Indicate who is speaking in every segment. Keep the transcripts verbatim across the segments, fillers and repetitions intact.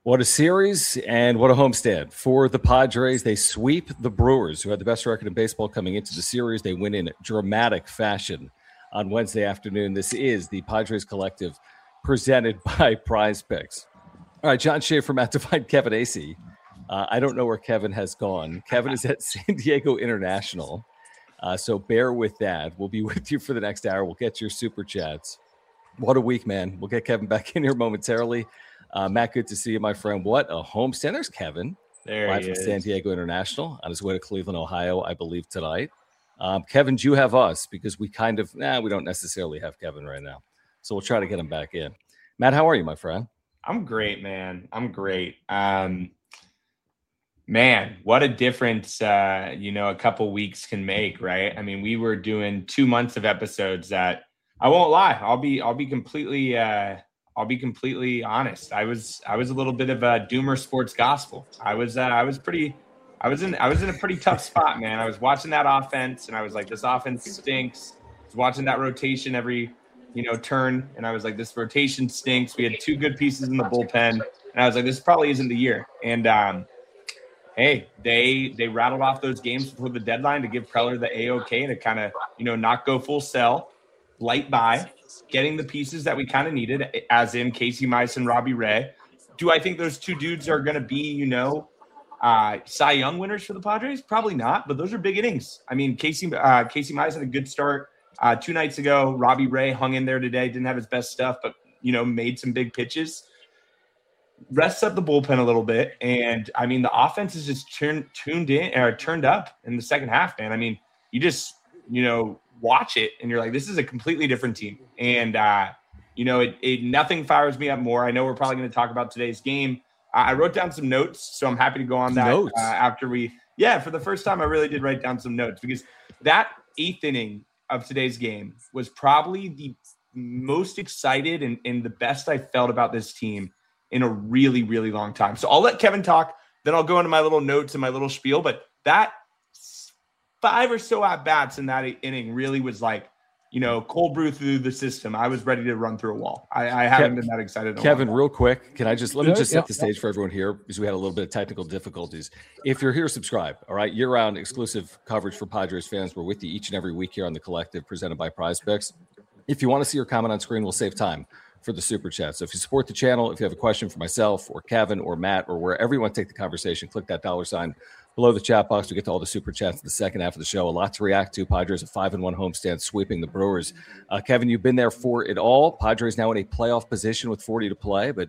Speaker 1: What a series and what a homestand for the Padres. They sweep the Brewers, who had the best record in baseball coming into the series. They win in dramatic fashion on Wednesday afternoon. This is the Padres Collective presented by Prize Picks. All right, John Schaefer, Matt Devine, Kevin Acee. Uh, I don't know where Kevin has gone. Kevin is at San Diego International, uh, so bear with that. We'll be with you for the next hour. We'll get your super chats. What a week, man. We'll get Kevin back in here momentarily. Uh, Matt, good to see you, my friend. What a homestand. There's Kevin.
Speaker 2: There
Speaker 1: live
Speaker 2: he
Speaker 1: from
Speaker 2: is.
Speaker 1: San Diego International on his way to Cleveland, Ohio, I believe, tonight. Um, Kevin, do you have us? Because we kind of, nah, we don't necessarily have Kevin right now. So we'll try to get him back in. Matt, how are you, my friend?
Speaker 2: I'm great, man. I'm great. Um, man, what a difference, uh, you know, a couple weeks can make, right? I mean, we were doing two months of episodes that I won't lie. I'll be, I'll be completely, uh, I'll be completely honest. I was, I was a little bit of a doomer sports gospel. I was, uh, I was pretty, I was in, I was in a pretty tough spot, man. I was watching that offense and I was like, this offense stinks. I was watching that rotation every, you know, turn. And I was like, this rotation stinks. We had two good pieces in the bullpen. And I was like, this probably isn't the year. And, um, hey, they, they rattled off those games before the deadline to give Preller the A-OK to kind of, you know, not go full sell, light by, getting the pieces that we kind of needed, as in Casey Mize and Robbie Ray. Do I think those two dudes are going to be, you know, uh, Cy Young winners for the Padres? Probably not, but those are big innings. I mean, Casey, uh, Casey Mize had a good start uh, two nights ago. Robbie Ray hung in there today, didn't have his best stuff, but, you know, made some big pitches. Rests up the bullpen a little bit. And, I mean, the offense is just turned, tuned in or turned up in the second half, man. I mean, you just, you know, watch it and you're like, this is a completely different team. And, uh, you know, it, it nothing fires me up more. I know we're probably going to talk about today's game. Uh, I wrote down some notes, so I'm happy to go on that uh, after we, yeah, for the first time, I really did write down some notes because that eighth inning of today's game was probably the most excited and, and the best I felt about this team in a really, really long time. So I'll let Kevin talk, then I'll go into my little notes and my little spiel, but that five or so at-bats in that inning really was like, you know, cold brew through the system. I was ready to run through a wall. I, I haven't Kevin, been that excited.
Speaker 1: Kevin, real quick, can I just, let me just set the stage for everyone here because we had a little bit of technical difficulties. If you're here, subscribe, all right? Year-round exclusive coverage for Padres fans. We're with you each and every week here on The Collective presented by Prize Picks. If you want to see your comment on screen, we'll save time for the super chat. So if you support the channel, if you have a question for myself or Kevin or Matt or wherever you want to take the conversation, click that dollar sign below the chat box. We get to all the super chats in the second half of the show. A lot to react to. Padres a five and one homestand sweeping the Brewers. Uh, Kevin, you've been there for it all. Padres now in a playoff position with forty to play. But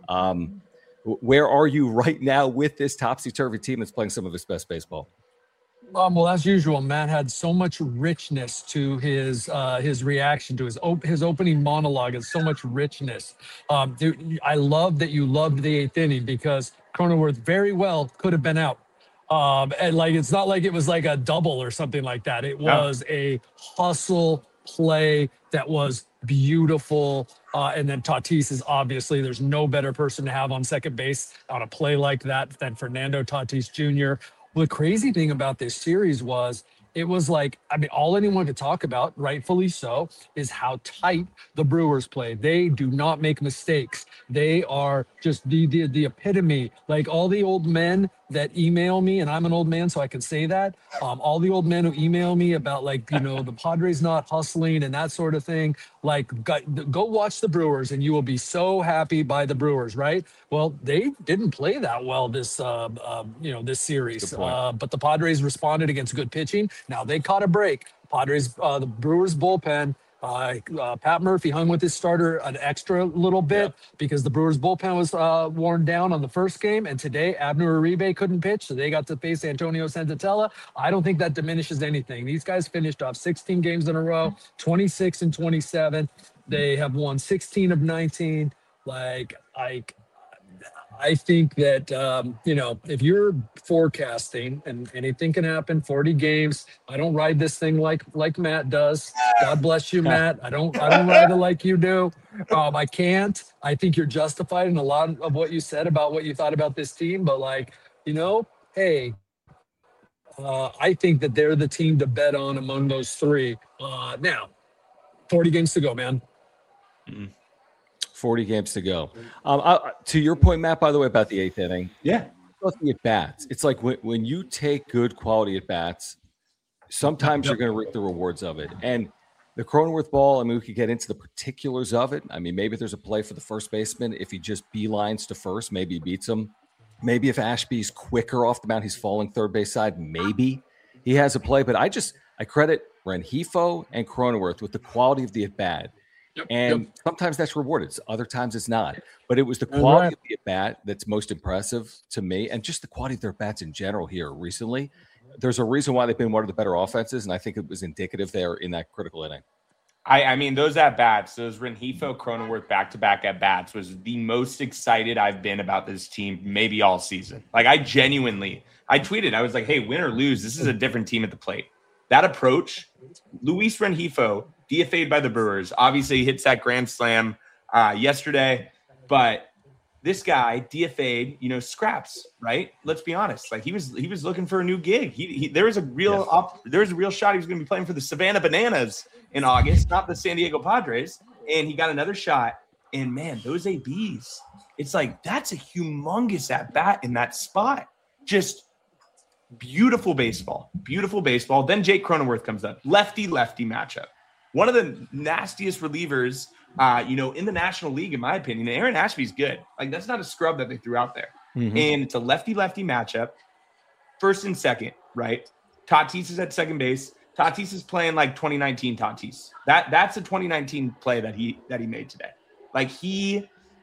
Speaker 1: um, where are you right now with this topsy-turvy team that's playing some of its best baseball?
Speaker 3: Um, well, as usual, Matt had so much richness to his uh, his reaction to his op- his opening monologue, and so much richness. Um, dude, I love that you loved the eighth inning because Cronenworth very well could have been out. Um, and like, it's not like it was like a double or something like that. It was no. a hustle play that was beautiful. Uh, and then Tatis is obviously, there's no better person to have on second base on a play like that than Fernando Tatis Junior Well, the crazy thing about this series was it was like, I mean, all anyone could talk about, rightfully so, is how tight the Brewers play. They do not make mistakes. They are just the the, the epitome. Like all the old men that email me, and I'm an old man, so I can say that. Um, all the old men who email me about like, you know, the Padres not hustling and that sort of thing, like go, go watch the Brewers and you will be so happy by the Brewers, right? Well, they didn't play that well this, uh, uh, you know, this series, uh, but the Padres responded against good pitching. Now they caught a break. Padres, uh, the Brewers bullpen, Uh, uh, Pat Murphy hung with his starter an extra little bit yep. because the Brewers bullpen was uh, worn down on the first game. And today, Abner Uribe couldn't pitch, so they got to face Antonio Senzatella. I don't think that diminishes anything. These guys finished off sixteen games in a row, twenty-six and twenty-seven. They have won sixteen of nineteen. Like, I, I think that, um, you know, if you're forecasting and anything can happen, forty games, I don't ride this thing like like Matt does. God bless you, Matt. I don't I don't ride it like you do. Um, I can't. I think you're justified in a lot of what you said about what you thought about this team. But, like, you know, hey, uh, I think that they're the team to bet on among those three. Uh, now, forty games to go, man.
Speaker 1: Mm. forty games to go. Um, I, to your point, Matt, by the way, about the eighth inning.
Speaker 2: Yeah.
Speaker 1: The at bats. It's like when, when you take good quality at bats, sometimes yep. you're going to reap the rewards of it. And the Cronenworth ball, I mean, we could get into the particulars of it. I mean, maybe there's a play for the first baseman. If he just beelines to first, maybe he beats him. Maybe if Ashby's quicker off the mound, he's falling third base side. Maybe he has a play. But I just, I credit Rengifo and Cronenworth with the quality of the at bat. Yep, and yep. sometimes that's rewarded. Other times it's not. But it was the quality right. of the at-bat that's most impressive to me, and just the quality of their bats in general here recently. There's a reason why they've been one of the better offenses, and I think it was indicative there in that critical inning.
Speaker 2: I, I mean, those at-bats, those Rengifo, Cronenworth back-to-back at-bats was the most excited I've been about this team maybe all season. Like, I genuinely – I tweeted. I was like, hey, win or lose, this is a different team at the plate. That approach, Luis Rengifo – D F A'd by the Brewers. Obviously, he hits that grand slam uh, yesterday. But this guy, D F A'd, you know, scraps, right? Let's be honest. Like, he was he was looking for a new gig. He, he There was a real yes. op, there was a real shot he was going to be playing for the Savannah Bananas in August, not the San Diego Padres. And he got another shot. And, man, those A Bs, it's like that's a humongous at-bat in that spot. Just beautiful baseball. Beautiful baseball. Then Jake Cronenworth comes up. Lefty-lefty matchup. One of the nastiest relievers, uh, you know, in the National League, in my opinion. Aaron Ashby's good. Like, that's not a scrub that they threw out there. Mm-hmm. And it's a lefty-lefty matchup. First and second, right? Tatis is at second base. Tatis is playing like twenty nineteen Tatis. That that's a twenty nineteen play that he that he made today. Like, he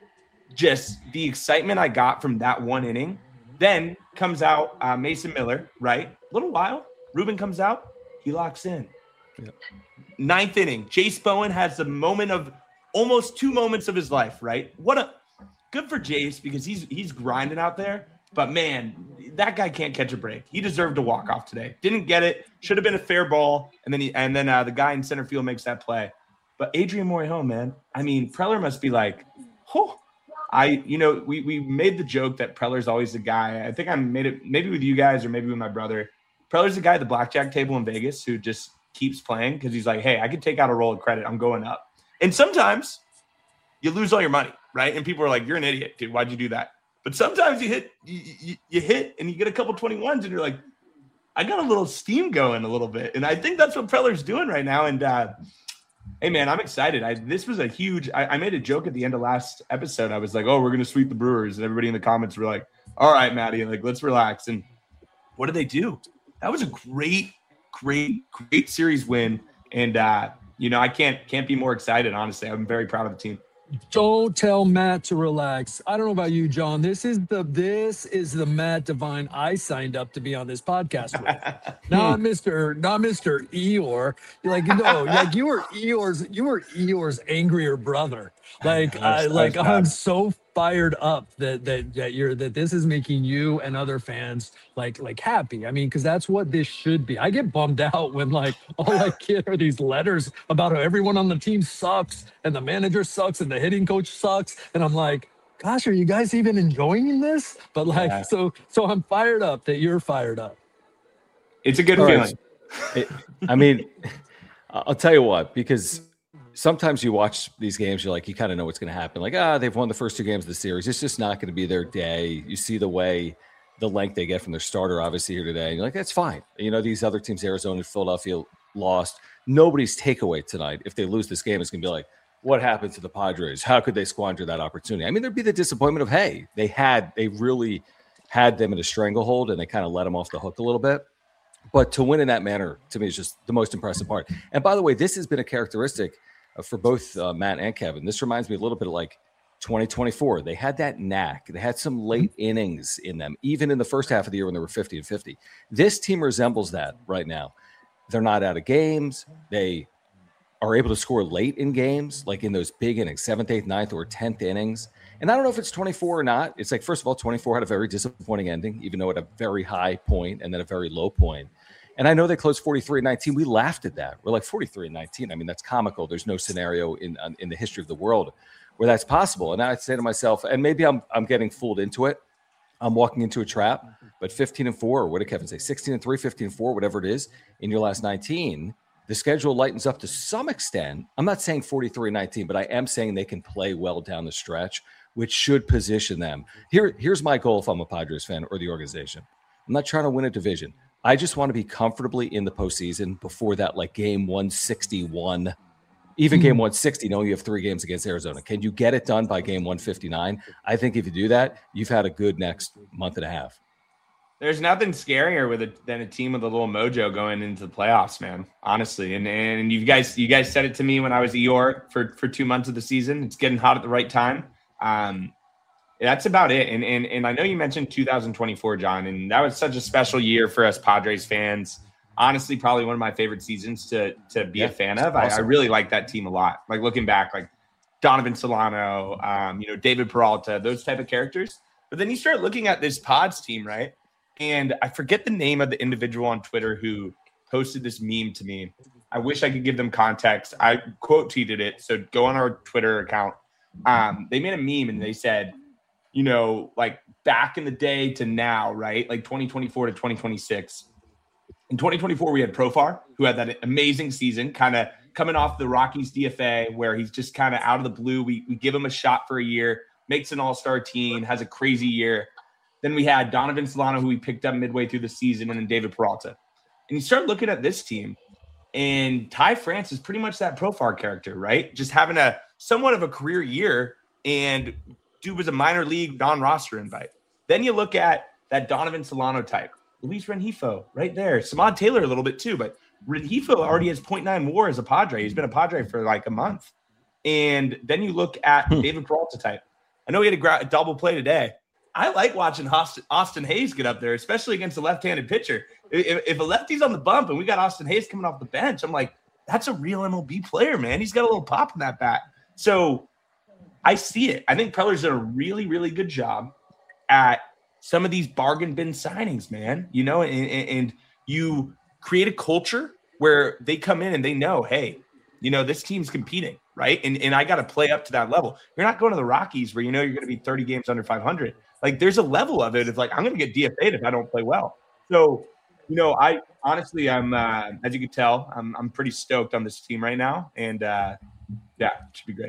Speaker 2: just the excitement I got from that one inning. Then comes out uh, Mason Miller, right? A little while. Ruben comes out. He locks in. Yep. Ninth inning, Jace Bowen has the moment of almost two moments of his life, right? What a good for Jace because he's he's grinding out there. But man, that guy can't catch a break. He deserved to walk off today. Didn't get it. Should have been a fair ball. And then he and then uh, the guy in center field makes that play. But Adrian Morejon, man, I mean, Preller must be like, oh, I you know we we made the joke that Preller's always the guy. I think I made it maybe with you guys or maybe with my brother. Preller's the guy at the blackjack table in Vegas who just keeps playing because he's like, hey, I can take out a roll of credit. I'm going up. And sometimes you lose all your money, right? And people are like, you're an idiot, dude. Why'd you do that? But sometimes you hit, you, you, you hit and you get a couple twenty-ones and you're like, I got a little steam going a little bit. And I think that's what Preller's doing right now. And uh, hey, man, I'm excited. I, this was a huge, I, I made a joke at the end of last episode. I was like, oh, we're going to sweep the Brewers. And everybody in the comments were like, all right, Maddie, like, let's relax. And what did they do? That was a great Great, great series win. And, uh, you know, I can't can't be more excited, honestly. I'm very proud of the team.
Speaker 3: Don't tell Matt to relax. I don't know about you, John. This is the this is the Matt Devine I signed up to be on this podcast with. not Mister Not Mister Eeyore. You're like, no, like you were Eeyore's you were Eeyore's angrier brother. Like I, like I'm so fired up that that that you're that this is making you and other fans like like happy. I mean, because that's what this should be. I get bummed out when like all I get are these letters about how everyone on the team sucks and the manager sucks and the hitting coach sucks, and I'm like, gosh, are you guys even enjoying this? But like, yeah. so so I'm fired up that you're fired up.
Speaker 2: It's a good all feeling.
Speaker 1: Right. It, I mean, I'll tell you what, because sometimes you watch these games, you're like, you kind of know what's going to happen. Like, ah, they've won the first two games of the series. It's just not going to be their day. You see the way, the length they get from their starter, obviously, here today. And you're like, that's fine. You know, these other teams, Arizona and Philadelphia, lost. Nobody's takeaway tonight, if they lose this game, is going to be like, what happened to the Padres? How could they squander that opportunity? I mean, there'd be the disappointment of, hey, they had, they really had them in a stranglehold and they kind of let them off the hook a little bit. But to win in that manner, to me, is just the most impressive part. And by the way, this has been a characteristic for both uh, Matt and Kevin. This reminds me a little bit of like twenty twenty-four. They had that knack. They had some late innings in them, even in the first half of the year when they were fifty and fifty. This team resembles that right now. They're not out of games. They are able to score late in games, like in those big innings, seventh, eighth, ninth, or tenth innings. And I don't know if it's twenty-four or not. It's like, first of all, twenty-four had a very disappointing ending, even though at a very high point and then a very low point. And I know they closed forty-three and nineteen. We laughed at that. We're like, forty-three and nineteen. I mean, that's comical. There's no scenario in in the history of the world where that's possible. And I say to myself, and maybe I'm I'm getting fooled into it. I'm walking into a trap. But fifteen and four, or what did Kevin say? sixteen and three, fifteen and four, whatever it is, in your last nineteen. The schedule lightens up to some extent. I'm not saying forty-three nineteen, but I am saying they can play well down the stretch, which should position them. Here, here's my goal if I'm a Padres fan or the organization. I'm not trying to win a division. I just want to be comfortably in the postseason before that, like game one sixty-one, even game one sixty, knowing you have three games against Arizona. Can you get it done by game one fifty-nine? I think if you do that, you've had a good next month and a half.
Speaker 2: There's nothing scarier with a, than a team with a little mojo going into the playoffs, man. Honestly, and and you guys, you guys said it to me when I was Eeyore for for two months of the season. It's getting hot at the right time. Um, that's about it. And and and I know you mentioned two thousand twenty-four, John, and that was such a special year for us Padres fans. Honestly, probably one of my favorite seasons to to be yeah, a fan of. Awesome. I, I really like that team a lot. Like looking back, like Donovan Solano, um, you know, David Peralta, those type of characters. But then you start looking at this Pods team, right? And I forget the name of the individual on Twitter who posted this meme to me. I wish I could give them context. I quote tweeted it. So go on our Twitter account. Um, they made a meme and they said, you know, like back in the day to now, right? Like twenty twenty-four to twenty twenty-six. In twenty twenty-four, we had Profar, who had that amazing season, kind of coming off the Rockies D F A, where he's just kind of out of the blue. We, we give him a shot for a year, makes an all-star team, has a crazy year. Then we had Donovan Solano, who we picked up midway through the season, and then David Peralta. And you start looking at this team, and Ty France is pretty much that Profar character, right? Just having a somewhat of a career year, and dude was a minor league non-roster invite. Then you look at that Donovan Solano type. Luis Rengifo right there. Samad Taylor a little bit too, but Rengifo already has point nine WAR as a Padre. He's been a Padre for like a month. And then you look at hmm. David Peralta type. I know he had a, gra- a double play today. I like watching Austin, Austin Hayes get up there, especially against a left-handed pitcher. If, if a lefty's on the bump and we got Austin Hayes coming off the bench, I'm like, that's a real M L B player, man. He's got a little pop in that bat. So I see it. I think Preller's done a really, really good job at some of these bargain bin signings, man. You know, and, and you create a culture where they come in and they know, hey, you know, this team's competing, right? And, and I got to play up to that level. You're not going to the Rockies where you know you're going to be thirty games under five hundred. Like there's a level of it. It's like, I'm going to get D F A'd if I don't play well. So, you know, I honestly, I'm, uh, as you can tell, I'm, I'm pretty stoked on this team right now. And uh, yeah, it should be great.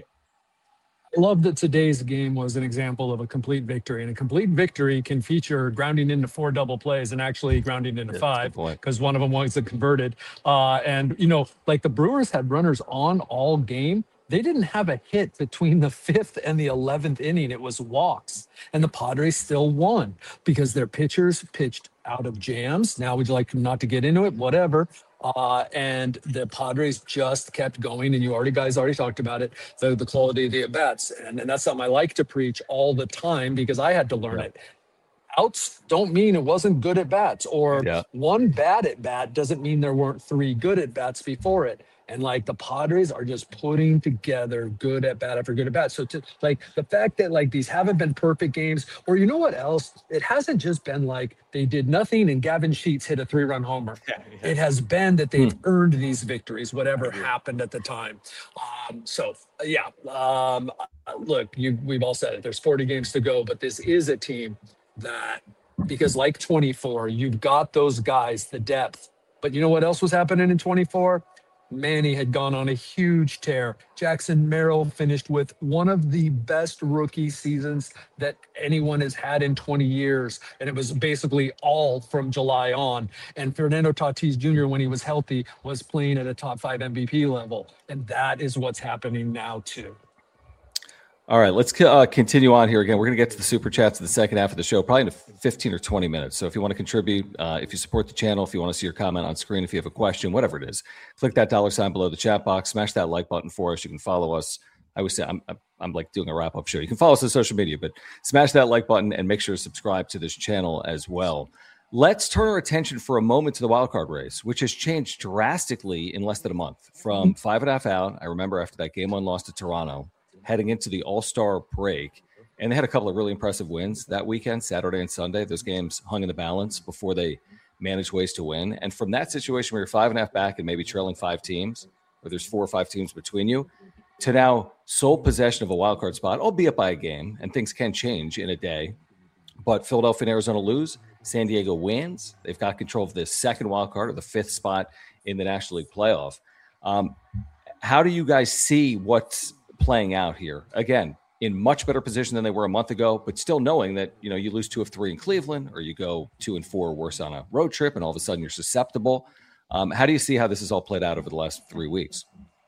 Speaker 3: I love that today's game was an example of a complete victory. And a complete victory can feature grounding into four double plays and actually grounding into yeah, five because one of them was converted. Uh, and, you know, like the Brewers had runners on all game. They didn't have a hit between the fifth and the eleventh inning. It was walks. And the Padres still won because their pitchers pitched out of jams. Now, would you like not to get into it? Whatever. Uh, and the Padres just kept going. And you already guys already talked about it, the, the quality of the at-bats. And, and that's something I like to preach all the time because I had to learn yeah. it. Outs don't mean it wasn't good at bats, or yeah. one bad at bat doesn't mean there weren't three good at bats before it. And like the Padres are just putting together good at bat after good at bat. So to like the fact that like these haven't been perfect games, or you know what else? It hasn't just been like they did nothing and Gavin Sheets hit a three-run homer. Yeah, yeah. It has been that they've hmm. earned these victories, whatever happened at the time. Um, so yeah, um, look, you we've all said it. There's forty games to go, but this is a team that, because like twenty-four, you've got those guys, the depth. But you know what else was happening in twenty-four? Manny had gone on a huge tear. Jackson Merrill finished with one of the best rookie seasons that anyone has had in twenty years. And it was basically all from July on. And Fernando Tatis Junior, when he was healthy, was playing at a top five M V P level. And that is what's happening now too.
Speaker 1: All right, let's uh, continue on here. Again, we're going to get to the super chats in the second half of the show, probably in fifteen or twenty minutes. So if you want to contribute, uh, if you support the channel, if you want to see your comment on screen, if you have a question, whatever it is, click that dollar sign below the chat box, smash that like button for us. You can follow us. I always say I'm, I'm, I'm like doing a wrap-up show. You can follow us on social media, but smash that like button and make sure to subscribe to this channel as well. Let's turn our attention for a moment to the wildcard race, which has changed drastically in less than a month. From five and a half out, I remember after that game one loss to Toronto, heading into the All-Star break. And they had a couple of really impressive wins that weekend, Saturday and Sunday. Those games hung in the balance before they managed ways to win. And from that situation where you're five and a half back and maybe trailing five teams, or there's four or five teams between you, to now sole possession of a wild card spot, albeit by a game, and things can change in a day. but Philadelphia and Arizona lose. San Diego wins. They've got control of the second wild card or the fifth spot in the National League playoff. Um, how do you guys see what's playing out here? Again, in much better position than they were a month ago, but still knowing that, you know, you lose two of three in Cleveland, or you go two and four or worse on a road trip, and all of a sudden you're susceptible. Um, how do you see how this has all played out over the last three weeks?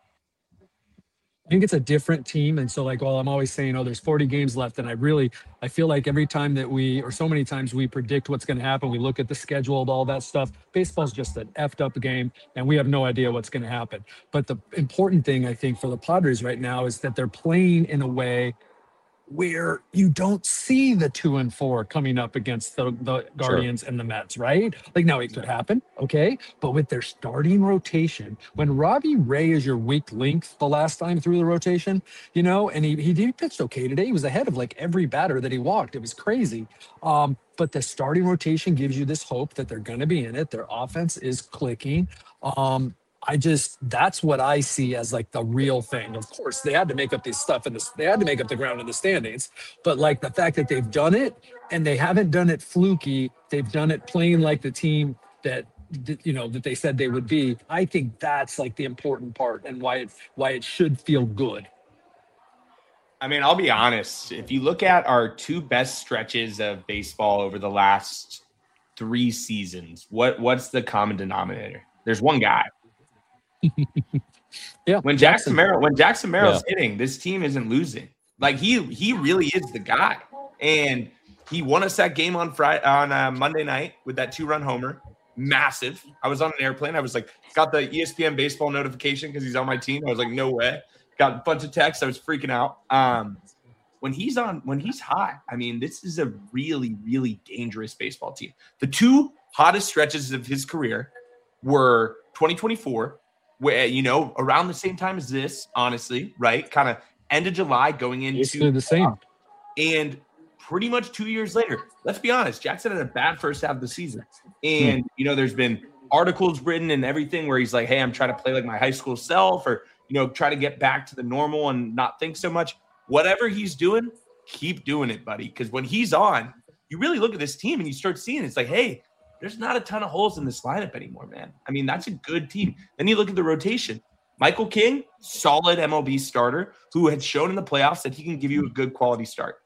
Speaker 3: I think it's a different team. And so like, well, I'm always saying, oh, there's forty games left. And I really, I feel like every time that we, or so many times we predict what's going to happen, we look at the schedule and all that stuff. Baseball's just an effed up game and we have no idea what's going to happen. But the important thing I think for the Padres right now is that they're playing in a way where you don't see the two and four coming up against the, the Guardians sure. and the Mets, right? Like now it could happen, okay? But with their starting rotation, when Robbie Ray is your weak link the last time through the rotation, you know, and he, he did pitched okay today. He was ahead of like every batter that he walked. It was crazy. Um, but the starting rotation gives you this hope that they're going to be in it. Their offense is clicking. Um, I just, that's what I see as like the real thing. Of course, they had to make up this stuff and they had to make up the ground in the standings, but like the fact that they've done it and they haven't done it fluky, they've done it playing like the team that, you know, that they said they would be. I think that's like the important part and why it, why it should feel good.
Speaker 2: I mean, I'll be honest. If you look at our two best stretches of baseball over the last three seasons, what what's the common denominator? There's one guy.
Speaker 3: yeah.
Speaker 2: When Jackson Merrill, when Jackson Merrill's yeah. hitting, this team isn't losing. Like he he really is the guy, and he won us that game on Friday on uh, Monday night with that two-run homer, massive. I was on an airplane. I was like, got the E S P N baseball notification because he's on my team. I was like, no way. Got a bunch of texts. I was freaking out. Um, when he's on, when he's hot, I mean, this is a really, really dangerous baseball team. The two hottest stretches of his career were twenty twenty-four. Where, you know, around the same time as this, honestly, right? Kind of end of July going into
Speaker 3: Basically the same.
Speaker 2: And pretty much two years later, let's be honest, Jackson had a bad first half of the season. And, hmm. you know, there's been articles written and everything where he's like, hey, I'm trying to play like my high school self or, you know, try to get back to the normal and not think so much. Whatever he's doing, keep doing it, buddy. Because when he's on, you really look at this team and you start seeing it's like, hey, there's not a ton of holes in this lineup anymore, man. I mean, that's a good team. Then you look at the rotation. Michael King, solid M L B starter who had shown in the playoffs that he can give you a good quality start.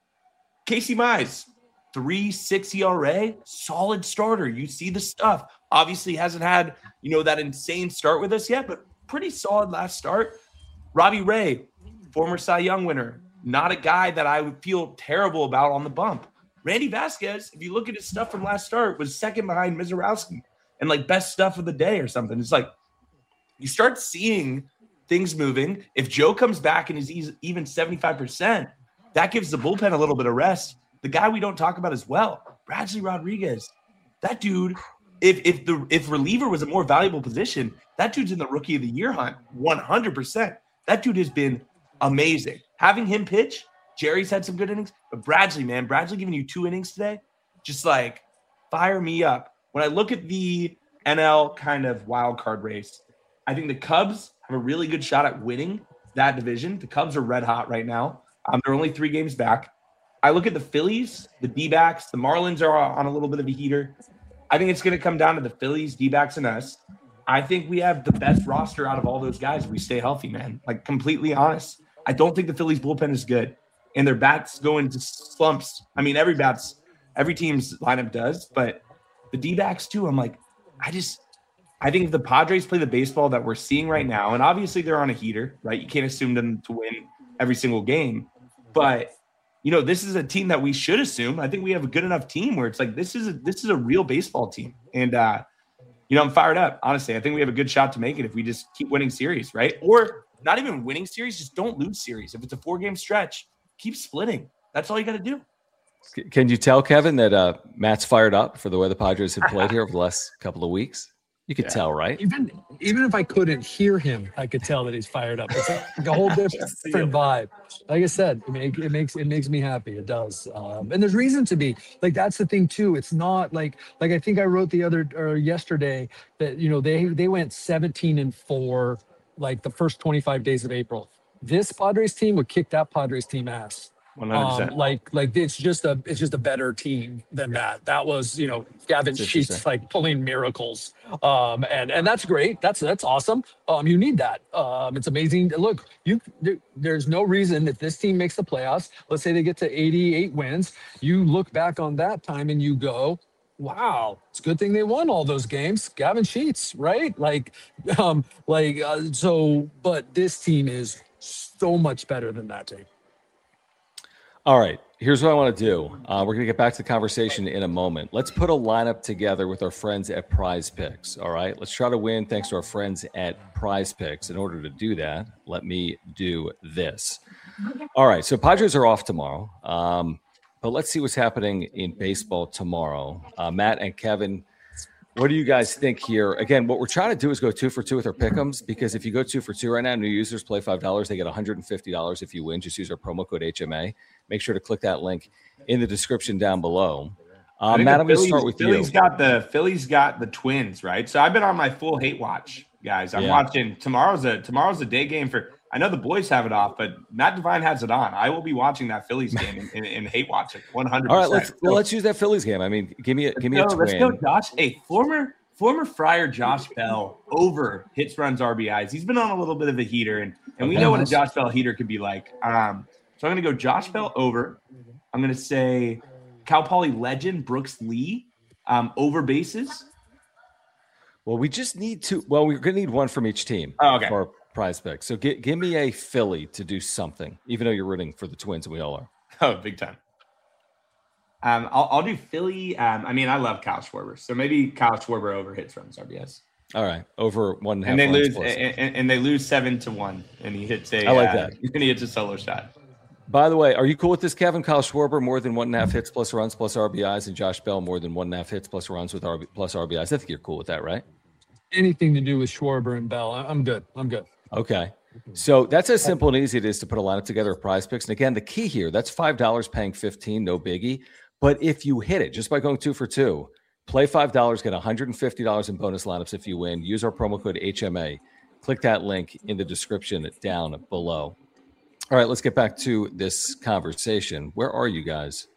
Speaker 2: Casey Mize, three six E R A, solid starter. You see the stuff. Obviously hasn't had, you know, that insane start with us yet, but pretty solid last start. Robbie Ray, former Cy Young winner, not a guy that I would feel terrible about on the bump. Randy Vasquez, if you look at his stuff from last start, was second behind Mizorowski and like best stuff of the day or something. It's like you start seeing things moving. If Joe comes back and is even seventy-five percent, that gives the bullpen a little bit of rest. The guy we don't talk about as well, Bradley Rodriguez. That dude, if if the if reliever was a more valuable position, that dude's in the rookie of the year hunt, one hundred percent. That dude has been amazing. Having him pitch, Jerry's had some good innings, but Bradley, man, Bradley giving you two innings today, just like fire me up. When I look at the N L kind of wild card race, I think the Cubs have a really good shot at winning that division. The Cubs are red hot right now. Um, they're only three games back. I look at the Phillies, the D-backs, the Marlins are on a little bit of a heater. I think it's going to come down to the Phillies, D-backs, and us. I think we have the best roster out of all those guys if we stay healthy, man. Like, completely honest. I don't think the Phillies bullpen is good. And their bats go into slumps. I mean, every bats, every team's lineup does, but the D-backs too. I'm like, I just, I think if the Padres play the baseball that we're seeing right now, and obviously they're on a heater, right? You can't assume them to win every single game, but you know, this is a team that we should assume. I think we have a good enough team where it's like this is a, this is a real baseball team, and uh, you know, I'm fired up. Honestly, I think we have a good shot to make it if we just keep winning series, right? Or not even winning series, just don't lose series. If it's a four-game stretch, keep splitting. That's all you got to do.
Speaker 1: Can you tell, Kevin, that uh, Matt's fired up for the way the Padres have played here over the last couple of weeks? You could yeah. tell, right?
Speaker 3: Even even if I couldn't hear him, I could tell that he's fired up. It's like a whole different vibe. Like I said, it, make, it makes it makes me happy. It does, um, and there's reason to be. Like that's the thing too. It's not like like I think I wrote the other or yesterday that you know they they went seventeen and four like the first twenty-five days of April. This Padres team would kick that Padres team ass.
Speaker 2: one hundred percent.
Speaker 3: Um, like, like it's just a, it's just a better team than that. That was, you know, Gavin Sheets like pulling miracles. Um, and, and that's great. That's, that's awesome. Um, you need that. Um, it's amazing. Look, you, there, there's no reason if this team makes the playoffs, let's say they get to eighty-eight wins, you look back on that time and you go, wow, it's a good thing they won all those games. Gavin Sheets, right? Like, um, like, uh, so, but this team is so much better than that team.
Speaker 1: All right, here's what I want to do. Uh, we're going to get back to the conversation in a moment. Let's put a lineup together with our friends at Prize Picks. All right, let's try to win thanks to our friends at Prize Picks. In order to do that, let me do this. All right, so Padres are off tomorrow, um, but let's see what's happening in baseball tomorrow. Uh, Matt and Kevin, what do you guys think here? Again, what we're trying to do is go two for two with our pick'ems, because if you go two for two right now, new users play five dollars. They get one hundred fifty dollars if you win. Just use our promo code H M A. Make sure to click that link in the description down below. Uh, Matt, I'm going to start with
Speaker 2: Philly's
Speaker 1: you.
Speaker 2: Philly's got the Philly's got the Twins, right? So I've been on my full hate watch, guys. I'm
Speaker 1: Yeah.
Speaker 2: watching tomorrow's a tomorrow's a day game for. I know the boys have it off, but Matt Devine has it on. I will be watching that Phillies game in, in, in hate watching one hundred percent.
Speaker 1: All right, let's well, let's use that Phillies game. I mean, give me a, give me
Speaker 2: no,
Speaker 1: a twin.
Speaker 2: Let's go, Josh. Hey, former former Friar Josh Bell over hits, runs, R B Is. He's been on a little bit of a heater, and and we
Speaker 3: Okay.
Speaker 2: know what a Josh Bell heater could be like. Um, so I'm going to go Josh Bell over. I'm going to say Cal Poly legend Brooks Lee um, over bases.
Speaker 1: Well, we just need to. Well, we're going to need one from each team
Speaker 2: Oh, okay.
Speaker 1: for our prize pick. So gi- give me a Philly to do something, even though you're rooting for the Twins, and we all are.
Speaker 2: Oh, big time. Um, I'll, I'll do Philly. Um, I mean, I love Kyle Schwarber, so maybe Kyle Schwarber over hits, runs, R B S.
Speaker 1: All right, over one and a half.
Speaker 2: And they
Speaker 1: runs
Speaker 2: lose,
Speaker 1: plus.
Speaker 2: and, and, and they lose seven to one, and he hits a.
Speaker 1: I like
Speaker 2: uh,
Speaker 1: that.
Speaker 2: And he hits a solo shot.
Speaker 1: By the way, are you cool with this, Kevin? Kyle Schwarber more than one and a half hits plus runs plus R B Is, and Josh Bell more than one and a half hits plus runs with R B, plus R B Is. I think you're cool with that, right?
Speaker 3: Anything to do with Schwarber and Bell, I- I'm good. I'm good.
Speaker 1: Okay. So that's as simple and easy it is to put a lineup together of prize picks. And again, the key here, that's five dollars paying fifteen, no biggie. But if you hit it just by going two for two, play five dollars, get one hundred fifty dollars in bonus lineups if you win. Use our promo code H M A. Click that link in the description down below. All right, let's get back to this conversation. Where are you guys?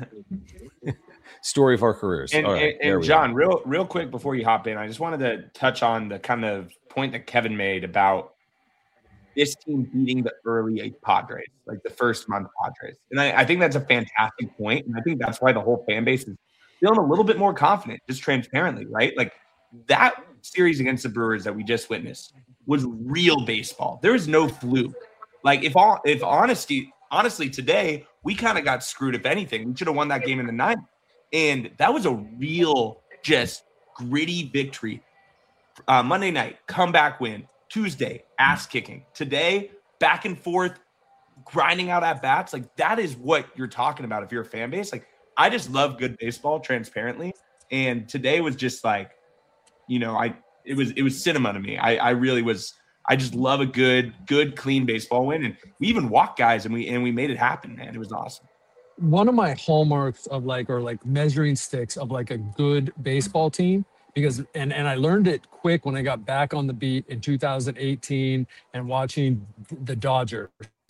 Speaker 1: Story of our careers.
Speaker 2: And,
Speaker 1: All right,
Speaker 2: and, and John, real real quick before you hop in, I just wanted to touch on the kind of point that Kevin made about this team beating the early Padres, like the first month Padres. And I, I think that's a fantastic point. And I think that's why the whole fan base is feeling a little bit more confident, just transparently, right? Like that series against the Brewers that we just witnessed was real baseball. There was no fluke. Like if all if honesty, honestly, today we kind of got screwed. If anything, we should have won that game in the ninth. And that was a real, just gritty victory. Uh, Monday night, comeback win. Tuesday, ass kicking. Today, back and forth, grinding out at bats. Like that is what you're talking about if you're a fan base. Like I just love good baseball, transparently. And today was just like, you know, I it was it was cinema to me. I I really was. I just love a good, good, clean baseball win. And we even walked guys and we and we made it happen, man. It was awesome.
Speaker 3: One of my hallmarks of like, or like measuring sticks of like a good baseball team, because, and, and I learned it quick when I got back on the beat in two thousand eighteen and watching the Dodgers.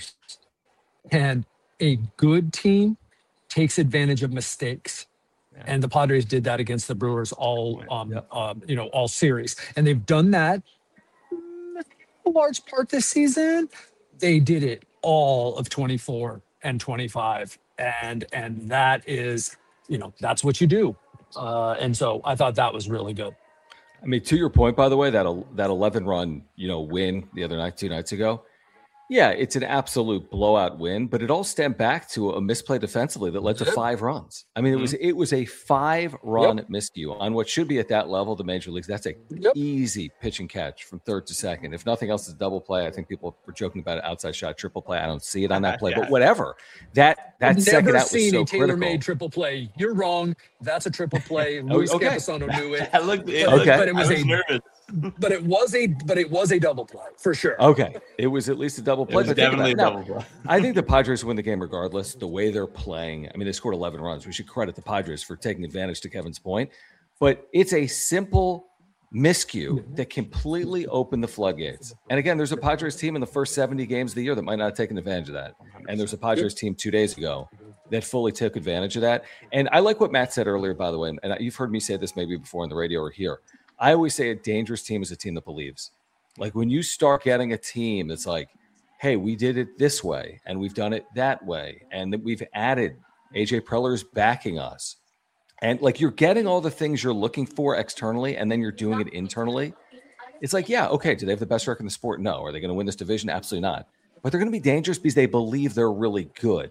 Speaker 3: And a good team takes advantage of mistakes.
Speaker 2: Yeah.
Speaker 3: And the Padres did that against the Brewers all, um,
Speaker 1: Yep.
Speaker 3: um, you know, all series. And they've done that mm, a large part this season. They did it all of twenty-four and twenty-five. And, and that is, you know, that's what you do. Uh, and so I thought that was really good.
Speaker 1: I mean, to your point, by the way, that that eleven run, you know, win the other night, two nights ago. Yeah, it's an absolute blowout win, but it all stemmed back to a misplay defensively that led to five runs. I mean, it was it was a five run
Speaker 3: Yep.
Speaker 1: miscue on what should be at that level, the major leagues. That's a
Speaker 3: Yep.
Speaker 1: easy pitch and catch from third to second. If nothing else, is double play. I think people were joking about it, outside shot, triple play. I don't see it on that play,
Speaker 2: Yeah.
Speaker 1: but whatever. That that
Speaker 3: I've
Speaker 1: second
Speaker 3: never
Speaker 1: out was
Speaker 3: seen
Speaker 1: so
Speaker 3: a tailor-made
Speaker 1: critical.
Speaker 3: triple play. You're wrong. That's a triple play. Luis
Speaker 1: okay.
Speaker 3: Campusano knew it.
Speaker 2: I looked, it,
Speaker 3: But-
Speaker 1: Okay.
Speaker 3: but it was
Speaker 2: I was
Speaker 3: a-
Speaker 2: nervous.
Speaker 3: But it was a but it was a double play for sure.
Speaker 1: Okay, it was at least a double
Speaker 2: It
Speaker 1: play.
Speaker 2: was
Speaker 1: but think about
Speaker 2: definitely a
Speaker 1: it. Now,
Speaker 2: double play.
Speaker 1: I think the Padres win the game regardless. The way they're playing, I mean, they scored eleven runs. We should credit the Padres for taking advantage, to Kevin's point. But it's a simple miscue that completely opened the floodgates. And again, there's a Padres team in the first seventy games of the year that might not have taken advantage of that. And there's a Padres team two days ago that fully took advantage of that. And I like what Matt said earlier, by the way, and you've heard me say this maybe before on the radio or here. I always say a dangerous team is a team that believes. Like when you start getting a team that's like, hey, we did it this way and we've done it that way, and that we've added A J Preller's backing us. And like you're getting all the things you're looking for externally, and then you're doing it internally. It's like, yeah, okay, do they have the best record in the sport? No. Are they going to win this division? Absolutely not. But they're going to be dangerous because they believe they're really good.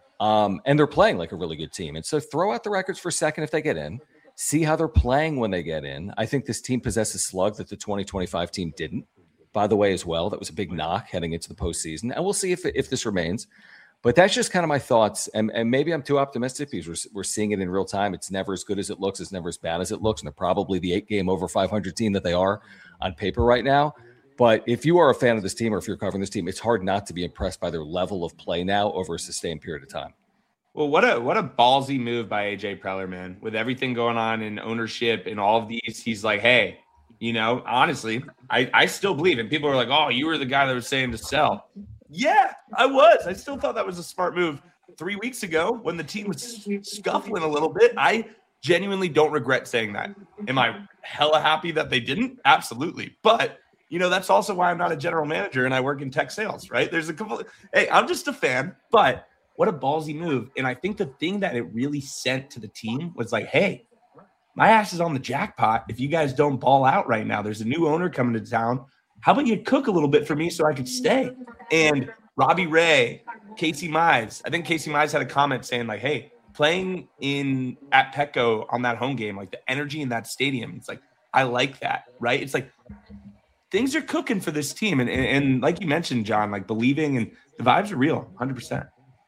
Speaker 1: Um, and they're playing like a really good team. And so throw out the records for a second if they get in. See how they're playing when they get in. I think this team possesses slug that the twenty twenty-five team didn't, by the way, as well. That was a big knock heading into the postseason. And we'll see if if this remains. But that's just kind of my thoughts. And, and maybe I'm too optimistic because we're, we're seeing it in real time. It's never as good as it looks. It's never as bad as it looks. And they're probably the eight-game over five hundred team that they are on paper right now. But if you are a fan of this team or if you're covering this team, it's hard not to be impressed by their level of play now over a sustained period of time.
Speaker 2: Well, what a what a ballsy move by A J Preller, man. With everything going on in ownership and all of these, he's like, hey, you know, honestly, I, I still believe. And people are like, oh, you were the guy that was saying to sell. Yeah, I was. I still thought that was a smart move three weeks ago when the team was scuffling a little bit. I genuinely don't regret saying that. Am I hella happy that they didn't? Absolutely. But, you know, that's also why I'm not a general manager and I work in tech sales, right? There's a couple of, hey, I'm just a fan, but what a ballsy move. And I think the thing that it really sent to the team was like, hey, my ass is on the jackpot. If you guys don't ball out right now, there's a new owner coming to town. How about you cook a little bit for me so I could stay? And Robbie Ray, Casey Mize, I think Casey Mize had a comment saying like, hey, playing in at Petco on that home game, like the energy in that stadium, it's like, I like that, right? It's like things are cooking for this team. And, and, and like you mentioned, John, like believing, and the vibes are real, one hundred percent.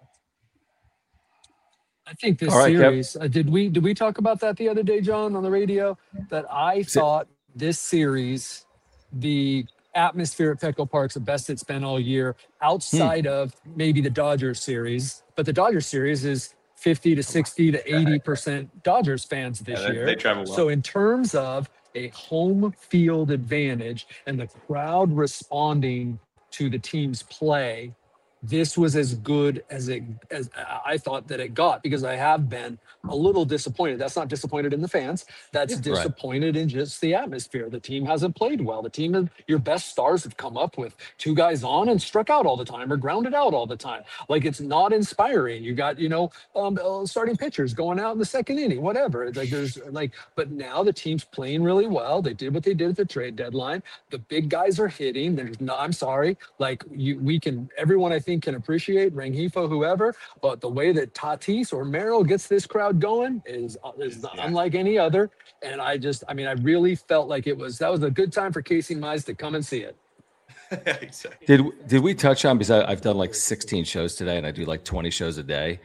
Speaker 3: I think this right, series, uh, did we did we talk about that the other day, John, on the radio? That I thought this series, the atmosphere at Petco Park's the best it's been all year, outside hmm. of maybe the Dodgers series. But the Dodgers series is fifty to sixty to eighty percent Dodgers fans this
Speaker 2: yeah, they,
Speaker 3: year.
Speaker 2: They travel well.
Speaker 3: So in terms of a home field advantage and the crowd responding to the team's play, this was as good as it as I thought that it got, because I have been a little disappointed. That's not disappointed in the fans. That's yeah, disappointed right. in just the atmosphere. The team hasn't played well. The team, your best stars have come up with two guys on and struck out all the time or grounded out all the time. Like, it's not inspiring. You got, you know, um, uh, starting pitchers going out in the second inning, whatever. Like there's like, but now the team's playing really well. They did what they did at the trade deadline. The big guys are hitting. There's no, I'm sorry. Like you, we can, everyone I think can appreciate Rengifo, whoever, but the way that Tatis or Merrill gets this crowd going is is yeah. unlike any other. And I just, I mean, I really felt like it was that was a good time for Casey Mize to come and see it.
Speaker 2: Exactly.
Speaker 1: Did did we touch on, because I, I've done like sixteen shows today and I do like twenty shows a day,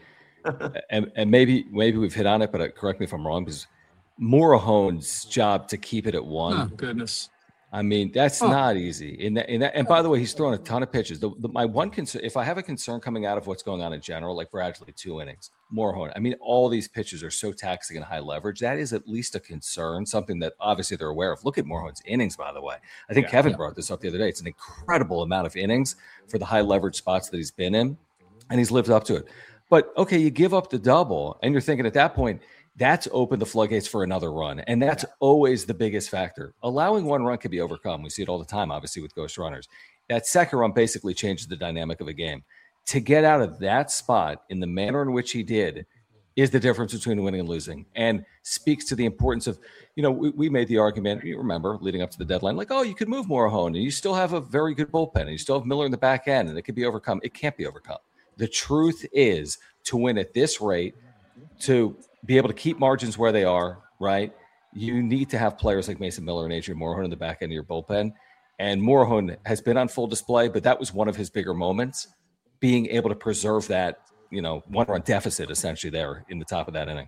Speaker 1: and and maybe maybe we've hit on it, but correct me if I'm wrong, because Morejon's job to keep it at one.
Speaker 3: Oh goodness.
Speaker 1: I mean, that's oh. not easy. In that, in that, and by the way, he's thrown a ton of pitches. The, the, my one concern, if I have a concern coming out of what's going on in general, like Bradley, two innings, Morejon, I mean, all these pitches are so taxing and high leverage. That is at least a concern, something that obviously they're aware of. Look at Morejon's innings, by the way. I think yeah, Kevin yeah. brought this up the other day. It's an incredible amount of innings for the high leverage spots that he's been in, and he's lived up to it. But, okay, you give up the double, and you're thinking at that point, that's opened the floodgates for another run. And that's yeah. always the biggest factor. Allowing one run can be overcome. We see it all the time, obviously, with ghost runners. That second run basically changes the dynamic of a game. To get out of that spot in the manner in which he did is the difference between winning and losing, and speaks to the importance of, you know, we, we made the argument, you remember, leading up to the deadline, like, oh, you could move Morejon and you still have a very good bullpen and you still have Miller in the back end and it could be overcome. It can't be overcome. The truth is, to win at this rate, to be able to keep margins where they are, right, you need to have players like Mason Miller and Adrian Morejon in the back end of your bullpen. And Morejon has been on full display, but that was one of his bigger moments, being able to preserve that, you know, one-run deficit essentially there in the top of that inning.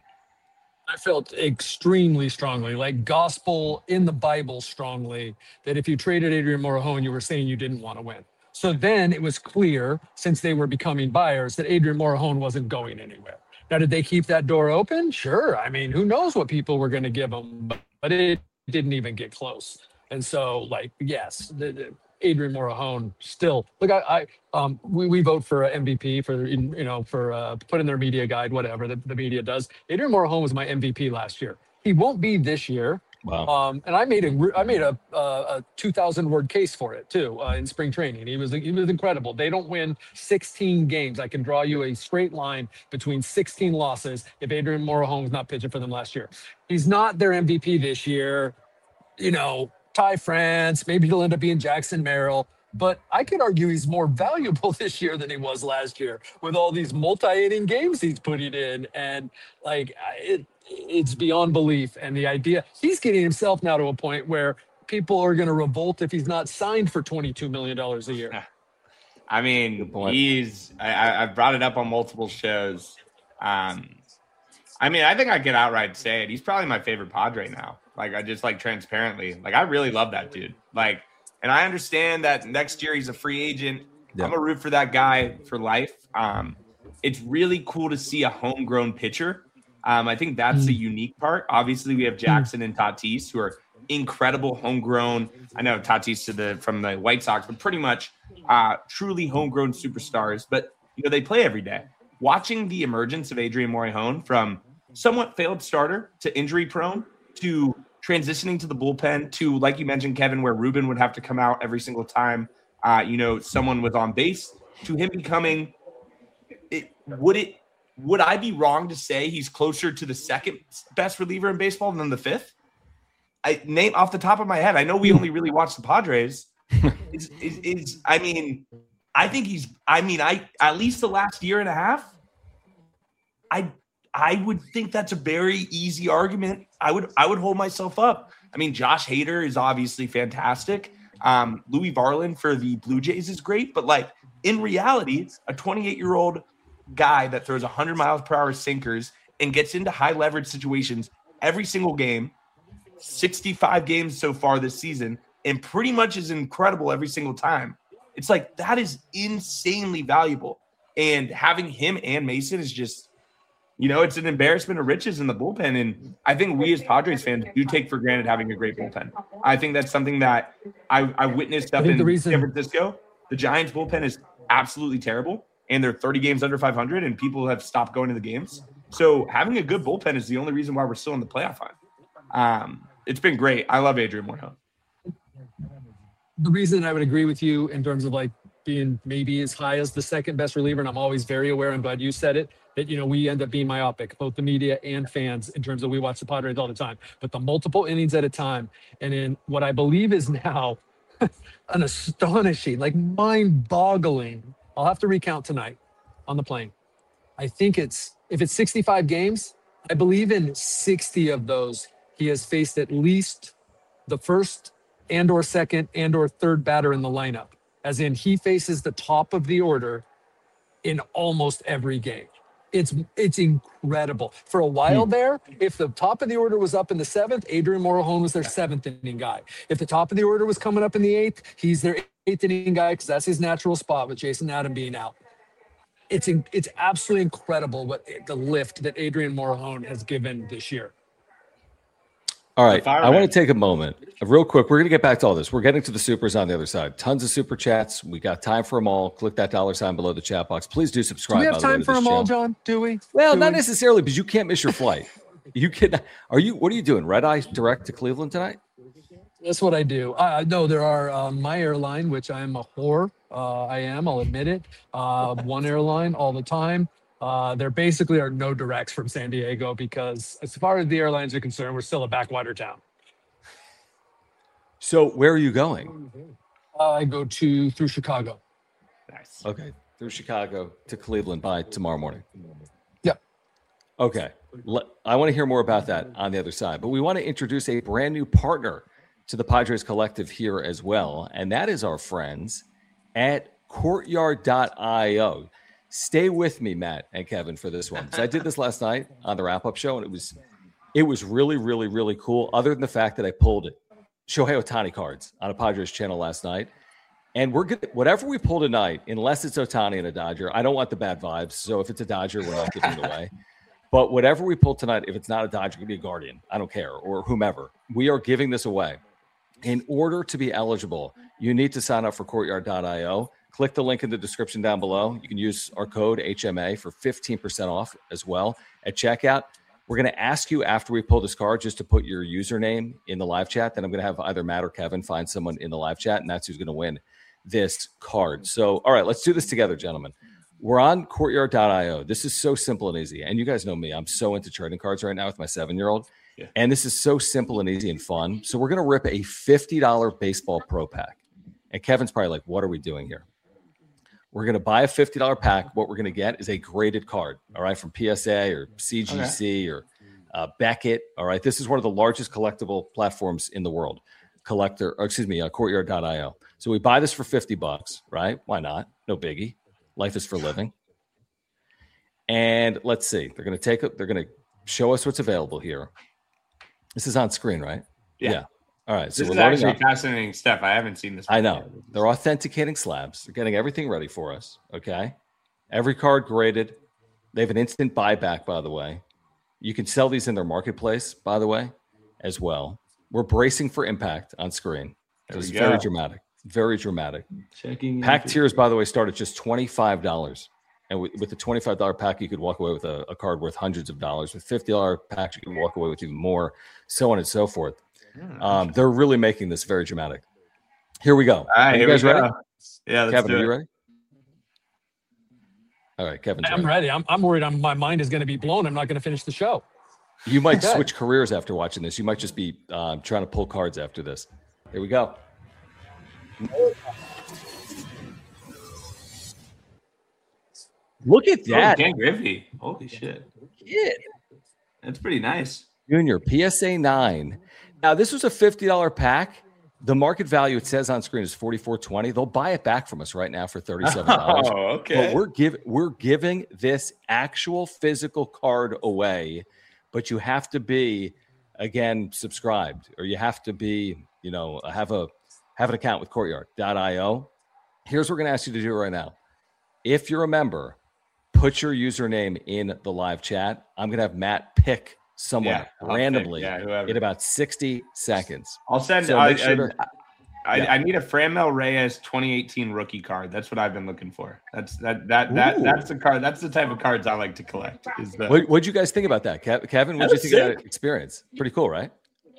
Speaker 3: I felt extremely strongly, like gospel in the Bible strongly, that if you traded Adrian Morejon, you were saying you didn't want to win. So then it was clear, since they were becoming buyers, that Adrian Morejon wasn't going anywhere. Now, did they keep that door open? Sure. I mean, who knows what people were going to give them, but it didn't even get close. And so, like, yes, the, the Adrian Morejon still. Look, I, I um, we, we vote for M V P for you know for uh, put in their media guide, whatever the, the media does. Adrian Morejon was my M V P last year. He won't be this year.
Speaker 1: Wow.
Speaker 3: Um, and I made a I made a a, a two thousand word case for it too uh, in spring training. He was he was incredible. They don't win sixteen games. I can draw you a straight line between sixteen losses if Adrian Morejon was not pitching for them last year. He's not their M V P this year. You know, Ty France, maybe he'll end up being Jackson Merrill. But I could argue he's more valuable this year than he was last year with all these multi-inning games he's putting in. And like it, it's beyond belief. And the idea, he's getting himself now to a point where people are going to revolt if he's not signed for twenty-two million dollars a year.
Speaker 2: I mean, he's, I, I've brought it up on multiple shows. Um, I mean, I think I could outright say it. He's probably my favorite Padre now. Like, I just like transparently, like, I really love that dude. Like, and I understand that next year he's a free agent. Yeah. I'm a root for that guy for life. Um, it's really cool to see a homegrown pitcher. Um, I think that's mm. the unique part. Obviously, we have Jackson mm. and Tatis, who are incredible homegrown. I know Tatis to the from the White Sox, but pretty much uh, truly homegrown superstars. But you know, they play every day. Watching the emergence of Adrian Morejon from somewhat failed starter to injury prone to transitioning to the bullpen to, like you mentioned, Kevin, where Ruben would have to come out every single time, uh, you know, someone was on base, to him becoming, it, would it, would I be wrong to say he's closer to the second best reliever in baseball than the fifth? I name off the top of my head. I know we only really watch the Padres. is, is, is, I mean, I think he's, I mean, I, at least the last year and a half, I, I would think that's a very easy argument. I would I would hold myself up. I mean, Josh Hader is obviously fantastic. Um, Louis Varland for the Blue Jays is great. But, like, in reality, a twenty-eight-year-old guy that throws one hundred miles per hour sinkers and gets into high-leverage situations every single game, sixty-five games so far this season, and pretty much is incredible every single time. It's like, that is insanely valuable. And having him and Mason is just, you know, it's an embarrassment of riches in the bullpen. And I think we as Padres fans do take for granted having a great bullpen. I think that's something that I, I witnessed up in reason- San Francisco. The Giants bullpen is absolutely terrible, and they're thirty games under five hundred, and people have stopped going to the games. So having a good bullpen is the only reason why we're still in the playoff hunt. Um, it's been great. I love Adrian Morejon.
Speaker 3: The reason I would agree with you in terms of like being maybe as high as the second best reliever, and I'm always very aware, I'm glad you said it, that, you know, we end up being myopic, both the media and fans, in terms of we watch the Padres all the time, but the multiple innings at a time. And in what I believe is now an astonishing, like mind-boggling, I'll have to recount tonight on the plane. I think it's, if it's sixty-five games, I believe in sixty of those, he has faced at least the first and or second and or third batter in the lineup. As in, he faces the top of the order in almost every game. It's it's incredible. For a while hmm. there, if the top of the order was up in the seventh, Adrian Morejon was their seventh inning guy. If the top of the order was coming up in the eighth, he's their eighth inning guy because that's his natural spot with Jason Adam being out. It's in, it's absolutely incredible what the lift that Adrian Morejon has given this year.
Speaker 1: All right, I want to take a moment, real quick. We're going to get back to all this. We're getting to the supers on the other side. Tons of super chats. We got time for them all. Click that dollar sign below the chat box. Please do subscribe.
Speaker 3: Do we have time for them all, John? Do we?
Speaker 1: Well,
Speaker 3: do
Speaker 1: not
Speaker 3: we?
Speaker 1: necessarily, because you can't miss your flight. You can. Are you? What are you doing? Red Eye direct to Cleveland tonight?
Speaker 3: That's what I do. I know there are um, my airline, which I am a whore. Uh, I am. I'll admit it. Uh, one airline all the time. Uh, there basically are no directs from San Diego because, as far as the airlines are concerned, we're still a backwater town.
Speaker 1: So where are you going?
Speaker 3: Uh, I go to through Chicago.
Speaker 1: Nice. Okay, through Chicago to Cleveland by tomorrow morning.
Speaker 3: Yeah.
Speaker 1: Okay. I want to hear more about that on the other side, but we want to introduce a brand new partner to the Padres Collective here as well, and that is our friends at Courtyard dot io. Stay with me, Matt and Kevin, for this one. So I did this last night on the wrap-up show, and it was it was really, really, really cool, other than the fact that I pulled it. Shohei Ohtani cards on a Padres channel last night. And we're good. Whatever we pull tonight, unless it's Ohtani and a Dodger, I don't want the bad vibes. So if it's a Dodger, we're not giving it away. But whatever we pull tonight, if it's not a Dodger, it could be a Guardian. I don't care, or whomever. We are giving this away. In order to be eligible, you need to sign up for courtyard dot io. Click the link in the description down below. You can use our code H M A for fifteen percent off as well at checkout. We're going to ask you after we pull this card just to put your username in the live chat. Then I'm going to have either Matt or Kevin find someone in the live chat, and that's who's going to win this card. So, all right, let's do this together, gentlemen. We're on courtyard dot io. This is so simple and easy. And you guys know me. I'm so into trading cards right now with my seven-year-old. Yeah. And this is so simple and easy and fun. So we're going to rip a fifty dollars baseball pro pack. And Kevin's probably like, what are we doing here? We're going to buy a fifty dollars pack. What we're going to get is a graded card, all right, from P S A or C G C okay. or uh, Beckett, all right? This is one of the largest collectible platforms in the world, collector, or excuse me, uh, courtyard dot io. So we buy this for fifty bucks, right? Why not? No biggie. Life is for living. And let's see. They're going to take it. They're going to show us what's available here. This is on screen, right?
Speaker 2: Yeah. yeah.
Speaker 1: All right. So
Speaker 2: this
Speaker 1: we're
Speaker 2: is actually
Speaker 1: up.
Speaker 2: fascinating stuff. I haven't seen this before.
Speaker 1: I know. They're authenticating slabs. They're getting everything ready for us. Okay. Every card graded. They have an instant buyback, by the way. You can sell these in their marketplace, by the way, as well. We're bracing for impact on screen. It's very dramatic. Very dramatic.
Speaker 2: Checking
Speaker 1: pack tiers, by the way, start at just twenty-five dollars. And with, with the twenty-five dollars pack, you could walk away with a, a card worth hundreds of dollars. With fifty dollars packs, you can walk away with even more, so on and so forth. Um, they're really making this very dramatic. Here we go.
Speaker 2: All right,
Speaker 1: Are you
Speaker 2: here
Speaker 1: guys
Speaker 2: we
Speaker 1: ready?
Speaker 2: Go. Yeah, let's
Speaker 1: Kevin,
Speaker 2: do
Speaker 1: are
Speaker 2: it.
Speaker 1: you ready? All right, Kevin.
Speaker 3: I'm ready. I'm, I'm worried I'm, my mind is going to be blown. I'm not going to finish the show.
Speaker 1: You might okay. switch careers after watching this. You might just be uh, trying to pull cards after this. Here we go. Look at that.
Speaker 2: Oh, Dan Griffey. Holy shit.
Speaker 1: Yeah.
Speaker 2: That's pretty nice.
Speaker 1: Junior, P S A nine. Now, this was a fifty dollars pack. The market value, it says on screen, is forty-four twenty. They'll buy it back from us right now for thirty-seven dollars.
Speaker 2: Oh, okay.
Speaker 1: But we're, give, we're giving this actual physical card away, but you have to be, again, subscribed, or you have to be, you know, have a have an account with courtyard dot io. Here's what we're going to ask you to do right now. If you're a member, put your username in the live chat. I'm going to have Matt pick someone
Speaker 2: yeah,
Speaker 1: randomly
Speaker 2: pick, yeah,
Speaker 1: in about sixty seconds.
Speaker 2: I'll send
Speaker 1: so
Speaker 2: I,
Speaker 1: sure to,
Speaker 2: I, I,
Speaker 1: yeah.
Speaker 2: I need a Franmil Reyes twenty eighteen rookie card. That's what I've been looking for. That's that that that Ooh. that's the card. That's the type of cards I like to collect. Is the
Speaker 1: what what'd you guys think about that, Kevin? What did you think sick. of that experience? Pretty cool, right?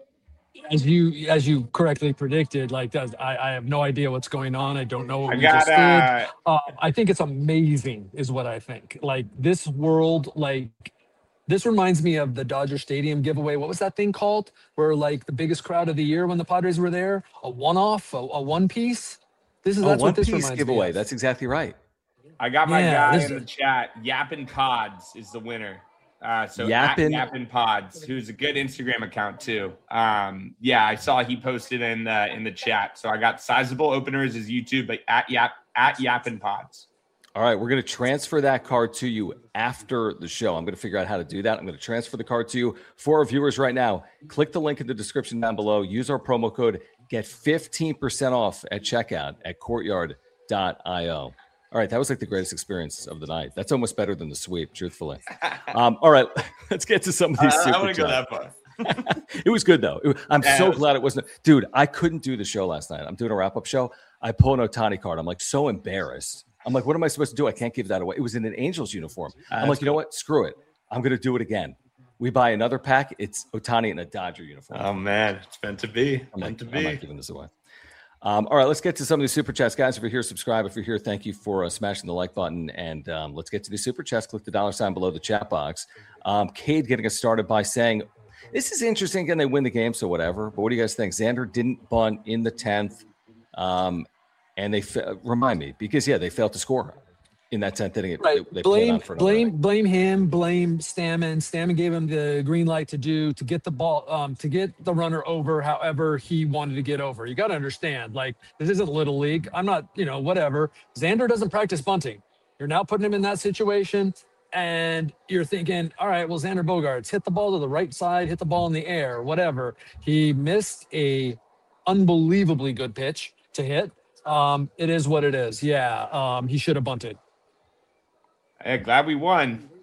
Speaker 3: As you as you correctly predicted, like I, I have no idea what's going on. I don't know what
Speaker 2: I
Speaker 3: we
Speaker 2: got,
Speaker 3: just did.
Speaker 2: Uh,
Speaker 3: uh, I think it's amazing, is what I think. Like this world, like this reminds me of the Dodger Stadium giveaway. What was that thing called? Where like the biggest crowd of the year when the Padres were there, a one-off, a, a one piece. This is
Speaker 1: oh,
Speaker 3: that's
Speaker 1: one
Speaker 3: what this
Speaker 1: piece
Speaker 3: reminds
Speaker 1: giveaway.
Speaker 3: me of.
Speaker 1: That's exactly right.
Speaker 2: I got my
Speaker 3: yeah,
Speaker 2: guy
Speaker 3: this,
Speaker 2: in the chat. Yappin' Pods is the winner. Uh, so
Speaker 1: Yappin',
Speaker 2: Yappin' Pods, who's a good Instagram account too. Um, yeah, I saw he posted in the in the chat. So I got sizable openers as YouTube, but at Yap at Yappin' Pods.
Speaker 1: All right, we're going to transfer that card to you after the show. I'm going to figure out how to do that. I'm going to transfer the card to you. For our viewers right now, click the link in the description down below. Use our promo code. Get fifteen percent off at checkout at courtyard dot io. All right, that was like the greatest experience of the night. That's almost better than the sweep, truthfully. Um, all right, let's get to some of these.
Speaker 2: I, I want to go that far.
Speaker 1: It was good, though. It, I'm
Speaker 2: yeah,
Speaker 1: so
Speaker 2: was
Speaker 1: glad it wasn't. Dude, I couldn't do the show last night. I'm doing a wrap-up show. I pull an Ohtani card. I'm like so embarrassed. I'm like, what am I supposed to do? I can't give that away. It was in an Angels uniform. I'm
Speaker 2: That's
Speaker 1: like, you know what? Screw it. I'm going to do it again. We buy another pack. It's Ohtani in a Dodger uniform.
Speaker 2: Oh, man. It's meant to be.
Speaker 1: I'm
Speaker 2: meant
Speaker 1: like,
Speaker 2: to be.
Speaker 1: I'm not giving this away. Um, all right, let's get to some of the super chats, guys. If you're here, subscribe. If you're here, thank you for uh, smashing the like button. And um, let's get to the super chats. Click the dollar sign below the chat box. Um, Cade getting us started by saying, this is interesting. Again, they win the game, so whatever. But what do you guys think? Xander didn't bunt in the tenth. Um, and they fa- remind me, because, yeah, they failed to score in that tenth inning.
Speaker 3: Right.
Speaker 1: They, they
Speaker 3: blame,
Speaker 1: for
Speaker 3: blame, blame him. Blame Stammen. Stammen gave him the green light to do to get the ball, um, to get the runner over. However, he wanted to get over. You got to understand, like this isn't little league. I'm not, you know, whatever. Xander doesn't practice bunting. You're now putting him in that situation, and you're thinking, all right, well, Xander Bogaerts hit the ball to the right side, hit the ball in the air, whatever. He missed a unbelievably good pitch to hit. Um, it is what it is. Yeah, um, he should have bunted.
Speaker 2: Hey, glad we won.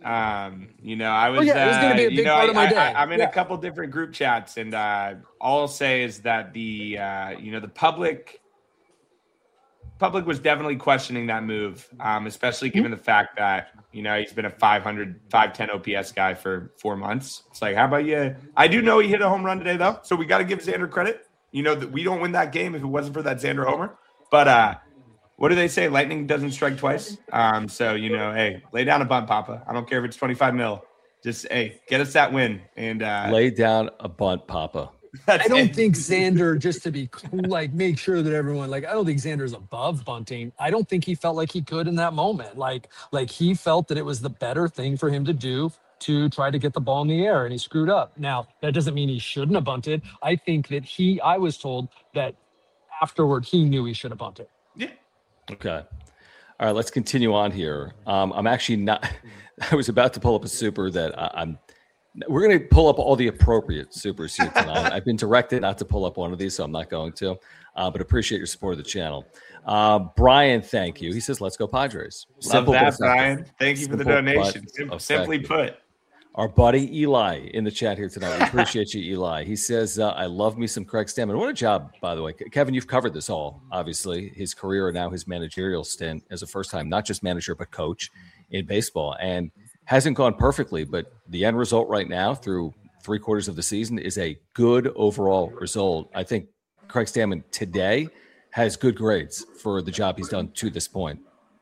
Speaker 2: Um, you know, I was,
Speaker 3: oh, yeah, it was going to be a big
Speaker 2: uh, you know,
Speaker 3: part
Speaker 2: I,
Speaker 3: of my day.
Speaker 2: I, I'm in
Speaker 3: yeah.
Speaker 2: a couple different group chats, and uh, all I'll say is that the, uh, you know, the public, public was definitely questioning that move, um, especially given the fact that, you know, he's been a five hundred, five ten O P S guy for four months. It's like, how about you? I do know he hit a home run today, though, so we got to give Xander credit. You know, that we don't win that game if it wasn't for that Xander homer. But uh, what do they say? Lightning doesn't strike twice. Um, so, you know, hey, lay down a bunt, Papa. I don't care if it's twenty-five mil. Just, hey, get us that win. And uh,
Speaker 1: lay down a bunt, Papa.
Speaker 3: I don't it. think Xander, just to be cool, like make sure that everyone, like, I don't think Xander's above bunting. I don't think he felt like he could in that moment. Like, like he felt that it was the better thing for him to do to try to get the ball in the air, and he screwed up. Now, that doesn't mean he shouldn't have bunted. I think that he, I was told that afterward he knew he should have bunted.
Speaker 2: Yeah.
Speaker 1: Okay. All right, let's continue on here. Um, I'm actually not, I was about to pull up a super that I, I'm, we're going to pull up all the appropriate supers here tonight. I've been directed not to pull up one of these, so I'm not going to, uh, but appreciate your support of the channel. Uh, Brian, thank you. He says, let's go Padres.
Speaker 2: Love Simple that, Brian. Thank you for the donation. Sim- simply put.
Speaker 1: Our buddy Eli in the chat here tonight. We appreciate you, Eli. He says, uh, I love me some Craig Stammen. What a job, by the way. Kevin, you've covered this all, obviously. His career and now his managerial stint as a first-time, not just manager, but coach in baseball. And hasn't gone perfectly, but the end result right now through three quarters of the season is a good overall result. I think Craig Stammen today has good grades for the job he's done to this point.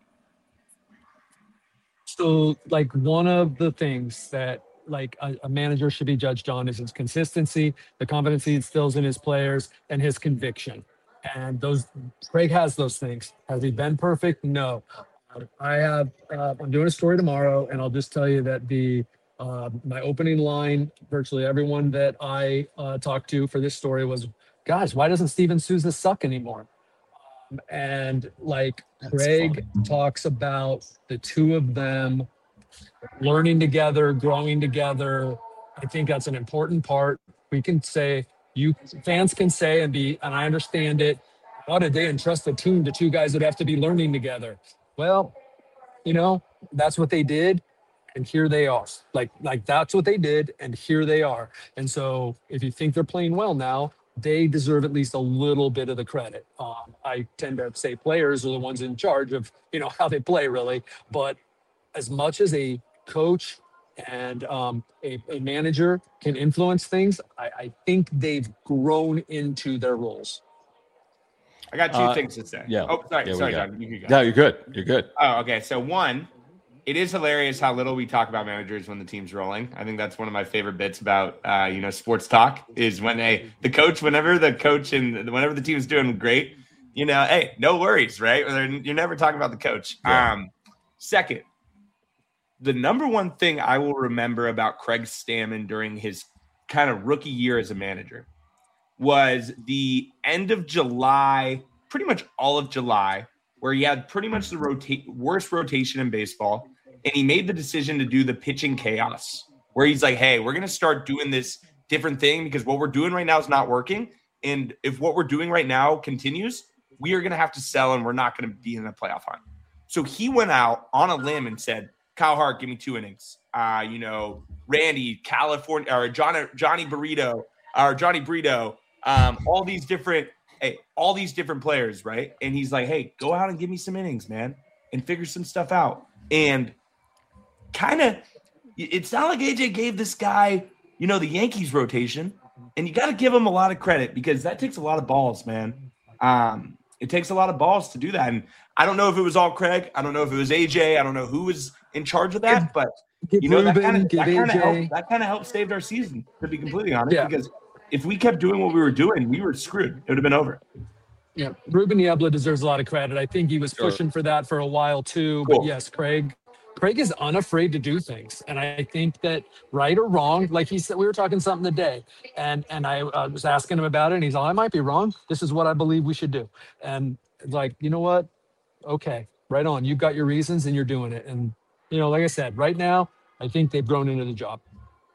Speaker 3: So, like, one of the things that, like, a, a manager should be judged on is his consistency, the confidence he instills in his players, and his conviction. And those, Craig has those things. Has he been perfect? No. I have, uh, I'm doing a story tomorrow, and I'll just tell you that the, uh, my opening line, virtually everyone that I uh, talked to for this story was, guys, why doesn't Steven Souza suck anymore? Um, and like That's Craig funny. talks about the two of them learning together, growing together. I think that's an important part. We can say, you fans can say and be, and I understand it, how did they entrust the team to two guys that have to be learning together? Well, you know, that's what they did, and here they are. Like, like that's what they did, and here they are. And so if you think they're playing well now, they deserve at least a little bit of the credit. Um, I tend to say players are the ones in charge of, you know, how they play, really. But as much as a coach and um, a, a manager can influence things, I, I think they've grown into their roles.
Speaker 2: I got two uh, things to say.
Speaker 1: Yeah.
Speaker 2: Oh, sorry,
Speaker 1: yeah,
Speaker 2: sorry, John. You can go.
Speaker 1: No, you're good. You're good.
Speaker 2: Oh, okay. So one, it is hilarious how little we talk about managers when the team's rolling. I think that's one of my favorite bits about uh, you know, sports talk is when they the coach, whenever the coach and whenever the team's doing great, you know, hey, no worries, right? You're never talking about the coach. Yeah. Um, second, the number one thing I will remember about Craig Stammen during his kind of rookie year as a manager was the end of July, pretty much all of July, where he had pretty much the rota- worst rotation in baseball. And he made the decision to do the pitching chaos, where he's like, hey, we're going to start doing this different thing because what we're doing right now is not working. And if what we're doing right now continues, we are going to have to sell and we're not going to be in the playoff hunt. So he went out on a limb and said, Kyle Hart, give me two innings. Uh, you know, Randy, California, or Johnny, Johnny Burrito, or Johnny Brito, um, all these different, hey, all these different players, right? And he's like, hey, go out and give me some innings, man, and figure some stuff out. And kind of, it's not like A J gave this guy, you know, the Yankees rotation, and you got to give him a lot of credit because that takes a lot of balls, man. Um, it takes a lot of balls to do that. And I don't know if it was all Craig. I don't know if it was A J. I don't know who was in charge of that, but you know, that kind of that kind of helped, that kind of helped save our season, to be completely honest, yeah. Because if we kept doing what we were doing, we were screwed. It would have been over.
Speaker 3: Yeah, Ruben Niebla deserves a lot of credit. I think he was sure. pushing for that for a while too. Cool. But yes, Craig, Craig is unafraid to do things, and I think that right or wrong, like he said, we were talking something today, and and I uh, was asking him about it, and he's like, I might be wrong. This is what I believe we should do, and like, you know what? Okay, right on. You've got your reasons, and you're doing it, and you know, like I said, right now, I think they've grown into the job.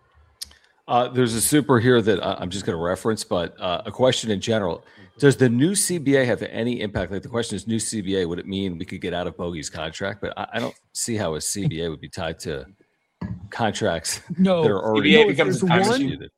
Speaker 1: Uh, there's a super here that I'm just going to reference, but uh, a question in general. Does the new C B A have any impact? Like the question is, new C B A, would it mean we could get out of Bogey's contract? But I, I don't see how a C B A would be tied to contracts
Speaker 3: no,
Speaker 1: that are already
Speaker 2: C B A
Speaker 3: no,
Speaker 2: becomes a
Speaker 3: there's
Speaker 2: time
Speaker 3: one,
Speaker 2: machine.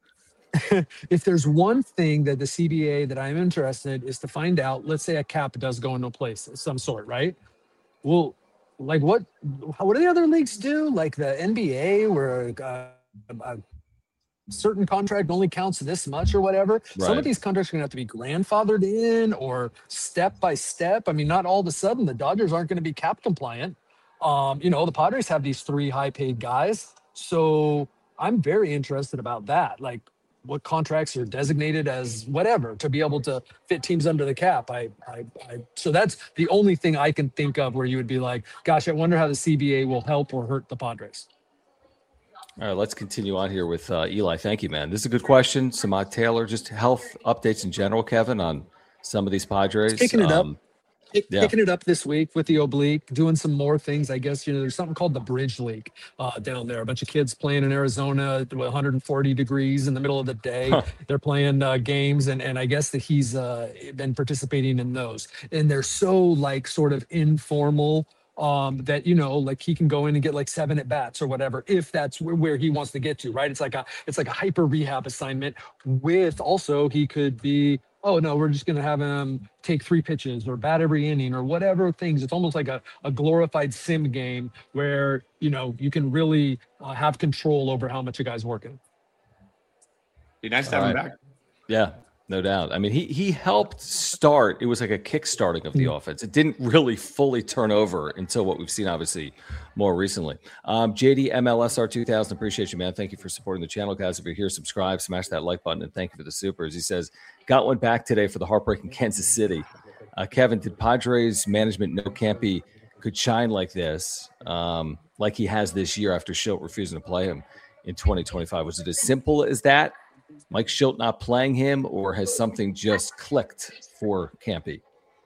Speaker 3: if there's one thing that the C B A that I'm interested is to find out, let's say a cap does go into place of some sort, right? Well, like what, what do the other leagues do? Like the N B A where uh, a certain contract only counts this much or whatever.
Speaker 1: Right.
Speaker 3: Some of these contracts are going to have to be grandfathered in or step by step. I mean, not all of a sudden the Dodgers aren't going to be cap compliant. Um, you know, the Padres have these three high paid guys. So I'm very interested about that. Like what contracts are designated as whatever to be able to fit teams under the cap. I, I, I, so that's the only thing I can think of where you would be like, gosh, I wonder how the C B A will help or hurt the Padres.
Speaker 1: All right, let's continue on here with uh, Eli. Thank you, man. This is a good question. Samad Taylor, just health updates in general, Kevin, on some of these Padres.
Speaker 3: Picking it up.
Speaker 1: Um,
Speaker 3: Pick,
Speaker 1: yeah.
Speaker 3: Picking it up this week with the oblique, doing some more things. I guess, you know, there's something called the Bridge League uh, down there. A bunch of kids playing in Arizona with one hundred forty degrees in the middle of the day. Huh. They're playing uh, games. And, and I guess that he's uh, been participating in those. And they're so like sort of informal um, that, you know, like he can go in and get like seven at bats or whatever, if that's where, where he wants to get to, right? It's like a, it's like a hyper rehab assignment with also he could be, oh no, we're just going to have him take three pitches or bat every inning or whatever things. It's almost like a, a glorified sim game where, you know, you can really uh, have control over how much a guy's working.
Speaker 2: Be nice to have
Speaker 1: All
Speaker 2: him
Speaker 1: right.
Speaker 2: back.
Speaker 1: Yeah, no doubt. I mean, he he helped start. It was like a kick-starting of the
Speaker 3: Mm.
Speaker 1: offense. It didn't really fully turn over until what we've seen, obviously, more recently. Um, J D M L S R two thousand, appreciate you, man. Thank you for supporting the channel, guys. If you're here, subscribe, smash that like button, and thank you for the supers. He says, got one back today for the heartbreaking Kansas City. Uh, Kevin, did Padres management know Campy could shine like this, um, like he has this year after Schilt refusing to play him in twenty twenty-five? Was it as simple as that? Mike Schilt not playing him, or has something just clicked for Campy?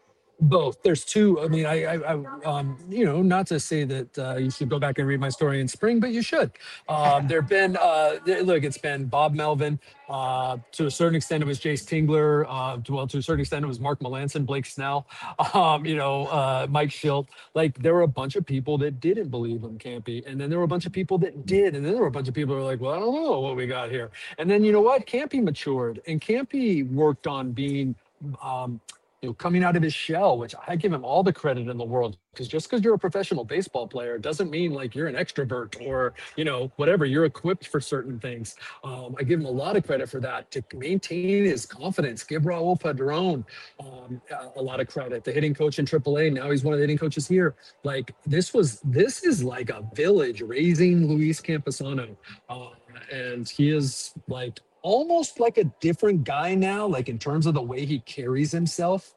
Speaker 3: Both. There's two. I mean, I, I, I um, you know, not to say that uh, you should go back and read my story in spring, but you should. Um, there've been, uh, look, it's been Bob Melvin. Uh, to a certain extent, it was Jace Tingler. Uh, to, well, to a certain extent, it was Mark Melanson, Blake Snell. Um, you know, uh, Mike Schilt. Like, there were a bunch of people that didn't believe in Campy, and then there were a bunch of people that did, and then there were a bunch of people who were like, well, I don't know what we got here. And then you know what? Campy matured, and Campy worked on being. Um, You know, coming out of his shell, which I give him all the credit in the world, because just because you're a professional baseball player doesn't mean like you're an extrovert or, you know, whatever, you're equipped for certain things. Um, I give him a lot of credit for that, to maintain his confidence. Give Raul Padrón um, a, a lot of credit, the hitting coach in triple A. Now he's one of the hitting coaches here. Like this was, this is like a village raising Luis Campusano. Uh, and he is like, almost like a different guy now, like in terms of the way he carries himself.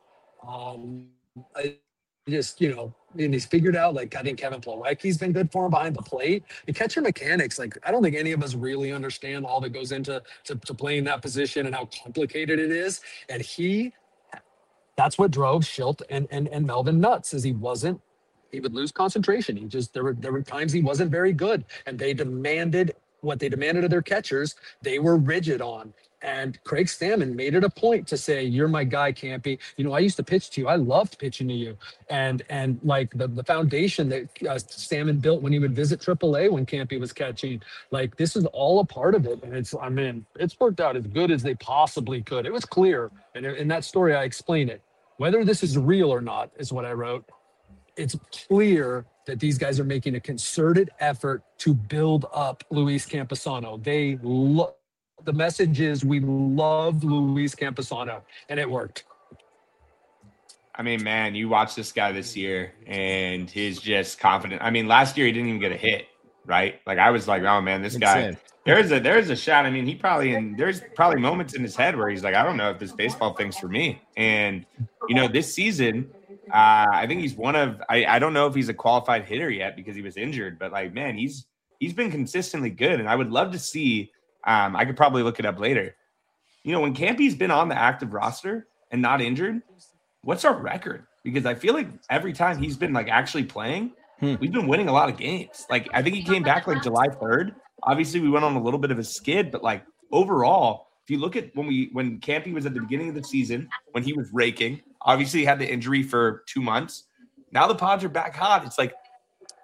Speaker 3: Um, I just, you know, and he's figured out, like, I think Kevin Plawecki's been good for him behind the plate. The catcher mechanics, like, I don't think any of us really understand all that goes into to, to playing that position and how complicated it is. And he, that's what drove Schilt and, and, and Melvin nuts, is he wasn't, he would lose concentration. He just, there were, there were times he wasn't very good, and they demanded what they demanded of their catchers, they were rigid on. And Craig Stammen made it a point to say, you're my guy, Campy. You know, I used to pitch to you. I loved pitching to you. And and like the, the foundation that uh, Stammen built when he would visit triple A when Campy was catching, like this is all a part of it. And it's, I mean, it's worked out as good as they possibly could. It was clear. And in that story, I explain it. Whether this is real or not is what I wrote. It's clear that these guys are making a concerted effort to build up Luis Campusano. They lo- the message is we love Luis Campusano, and it worked.
Speaker 2: I mean, man, you watch this guy this year, and he's just confident. I mean, last year he didn't even get a hit, right? Like I was like, oh man, this
Speaker 1: Insane.
Speaker 2: guy. There's a there's a shot. I mean, he probably and there's probably moments in his head where he's like, I don't know if this baseball thing's for me. And you know, this season. Uh, I think he's one of I, I don't know if he's a qualified hitter yet because he was injured, but like, man, he's he's been consistently good. And I would love to see, um, I could probably look it up later. You know, when Campy's been on the active roster and not injured, what's our record? Because I feel like every time he's been like actually playing, hmm. we've been winning a lot of games. Like I think he came back like July third. Obviously, we went on a little bit of a skid, but like overall, if you look at when we when Campy was at the beginning of the season, when he was raking. Obviously, he had the injury for two months. Now the Pods are back hot. It's like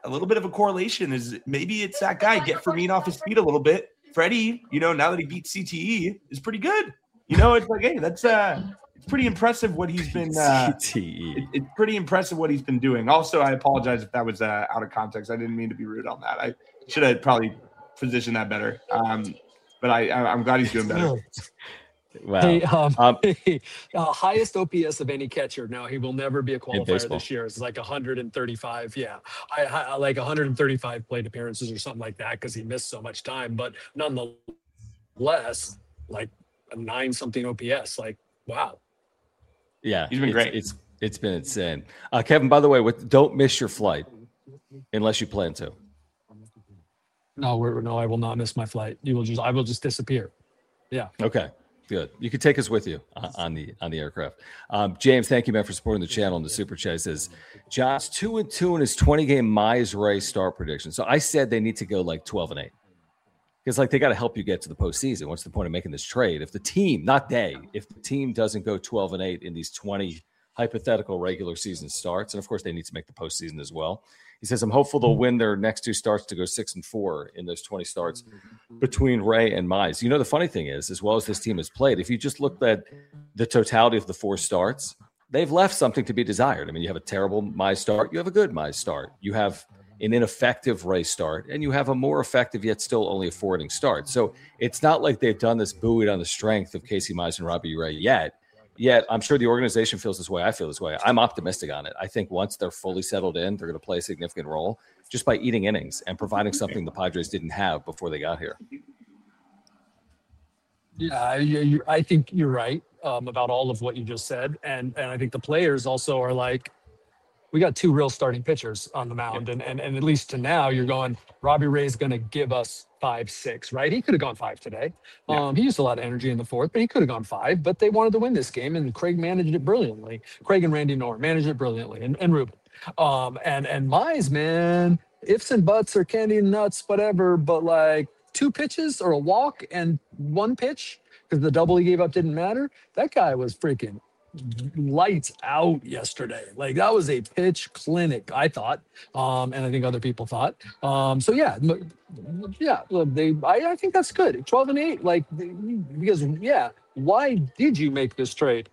Speaker 2: a little bit of a correlation is maybe it's that guy, get Fermin off his feet a little bit. Freddie, you know, now that he beat C T E, is pretty good. You know, it's like, hey, that's uh, it's pretty impressive what he's been. Uh,
Speaker 1: C T E.
Speaker 2: It, it's pretty impressive what he's been doing. Also, I apologize if that was uh, out of context. I didn't mean to be rude on that. I should have probably positioned that better. Um, but I, I, I'm glad he's doing better.
Speaker 1: Wow.
Speaker 3: Hey, um,
Speaker 1: Um,
Speaker 3: hey, uh, highest O P S of any catcher. No, he will never be a qualifier
Speaker 1: baseball.
Speaker 3: this year. It's like one hundred thirty-five. Yeah, I, I like one hundred thirty-five plate appearances or something like that because he missed so much time. But nonetheless, like a nine something O P S. Like, wow.
Speaker 1: Yeah,
Speaker 2: he's been
Speaker 1: it's,
Speaker 2: great.
Speaker 1: It's it's been insane. Uh, Kevin, by the way, with, don't miss your flight unless you plan to.
Speaker 3: No, we're, no, I will not miss my flight. You will just, I will just disappear. Yeah.
Speaker 1: Okay. Good. You can take us with you uh, on the on the aircraft. Um, James, thank you, man, for supporting the channel and the super chat. He says, John's two and two in his twenty game Mize Ray start prediction. So I said they need to go like twelve and eight because like they got to help you get to the postseason. What's the point of making this trade? If the team, not they, if the team doesn't go twelve and eight in these twenty hypothetical regular season starts, and of course they need to make the postseason as well. He says, I'm hopeful they'll win their next two starts to go six and four in those twenty starts between Ray and Mize. You know, the funny thing is, as well as this team has played, if you just looked at the totality of the four starts, they've left something to be desired. I mean, you have a terrible Mize start. You have a good Mize start. You have an ineffective Ray start, and you have a more effective yet still only a four inning start. So it's not like they've done this buoyed on the strength of Casey Mize and Robbie Ray yet. Yet, I'm sure the organization feels this way. I feel this way. I'm optimistic on it. I think once they're fully settled in, they're going to play a significant role just by eating innings and providing something the Padres didn't have before they got here.
Speaker 3: Yeah, you, you, I think you're right um, about all of what you just said. And and I think the players also are like, we got two real starting pitchers on the mound. And, and, and at least to now, you're going, Robbie Ray's going to give us five, six, right? He could have gone five today.
Speaker 2: Yeah.
Speaker 3: Um, he used a lot of energy in the fourth, but he could have gone five. But they wanted to win this game, and Craig managed it brilliantly. Craig and Randy Norr managed it brilliantly, and, and Ruben. Um, and, and Mize, man, ifs and buts or candy and nuts, whatever, but like two pitches or a walk and one pitch, because the double he gave up didn't matter. That guy was freaking lights out yesterday. Like that was a pitch clinic, I thought, um, and I think other people thought. Um, so yeah, m- yeah, they. I, I think that's good. Twelve and eight, like because yeah, why did you make this trade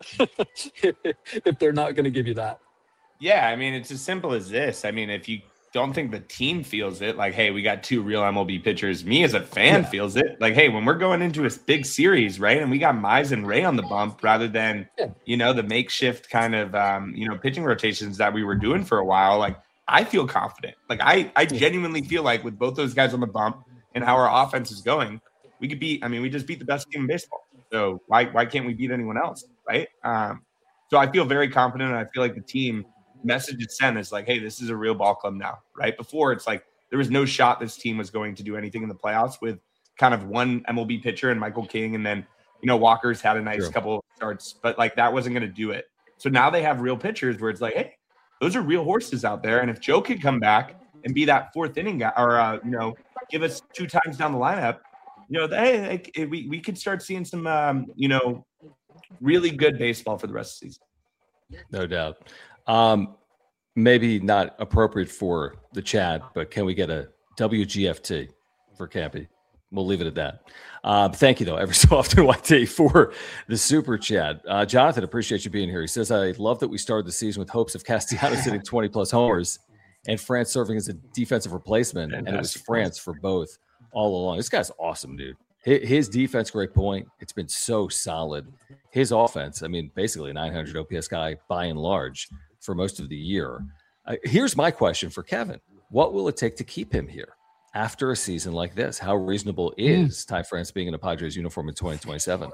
Speaker 3: if they're not going to give you that?
Speaker 2: Yeah, I mean, it's as simple as this. I mean, if you don't think the team feels it, like, hey, we got two real M L B pitchers. Me as a fan
Speaker 3: Yeah.
Speaker 2: feels it. Like, hey, when we're going into a big series, right, and we got Mize and Ray on the bump rather than,
Speaker 3: Yeah.
Speaker 2: you know, the makeshift kind of, um, you know, pitching rotations that we were doing for a while, like, I feel confident. Like, I, I genuinely feel like with both those guys on the bump and how our offense is going, we could beat, I mean, we just beat the best team in baseball. So why why can't we beat anyone else, right? Um, so I feel very confident, and I feel like the team message is sent is like, hey, this is a real ball club now, right? Before it's like there was no shot this team was going to do anything in the playoffs with kind of one M L B pitcher and Michael King, and then you know Walker's had a nice
Speaker 1: Sure.
Speaker 2: couple of starts, but like that wasn't going to do it. So now they have real pitchers where it's like, hey, those are real horses out there, and if Joe could come back and be that fourth inning guy, or uh, you know, give us two times down the lineup, you know, hey, hey, we we could start seeing some um, you know, really good baseball for the rest of the season.
Speaker 1: No doubt. Um, maybe not appropriate for the chat, but can we get a W G F T for Campy? We'll leave it at that. Um, thank you, though, every so often, Y T, for the super chat. Uh, Jonathan, appreciate you being here. He says, I love that we started the season with hopes of Castellanos hitting twenty plus homers and France serving as a defensive replacement. And it was France for both all along. This guy's awesome, dude. His, his defense, great point. It's been so solid. His offense, I mean, basically a nine hundred O P S guy by and large for most of the year. Uh, here's my question for Kevin. What will it take to keep him here after a season like this? How reasonable is Ty France being in a Padres uniform in twenty twenty-seven?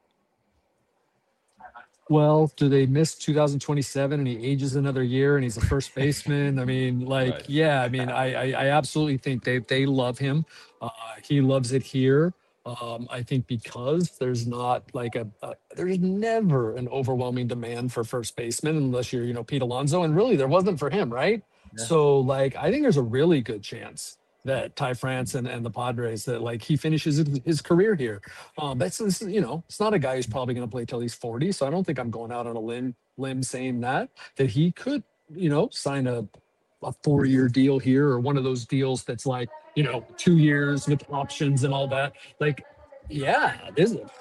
Speaker 3: Well, do they miss two thousand twenty-seven and he ages another year and he's a first baseman? I mean, like,
Speaker 1: Right.
Speaker 3: yeah, I mean, I, I, I absolutely think they, they love him. Uh, he loves it here. Um, I think because there's not like a, a, there's never an overwhelming demand for first baseman unless you're, you know, Pete Alonso. And really there wasn't for him, right?
Speaker 1: Yeah.
Speaker 3: So like, I think there's a really good chance that Ty France and, and the Padres, that like he finishes his, his career here. Um, that's, this is, you know, it's not a guy who's probably going to play till he's forty. So I don't think I'm going out on a limb, limb saying that, that he could, you know, sign a a four-year deal here or one of those deals that's like, you know, two years with options and all that. Like, yeah, this is,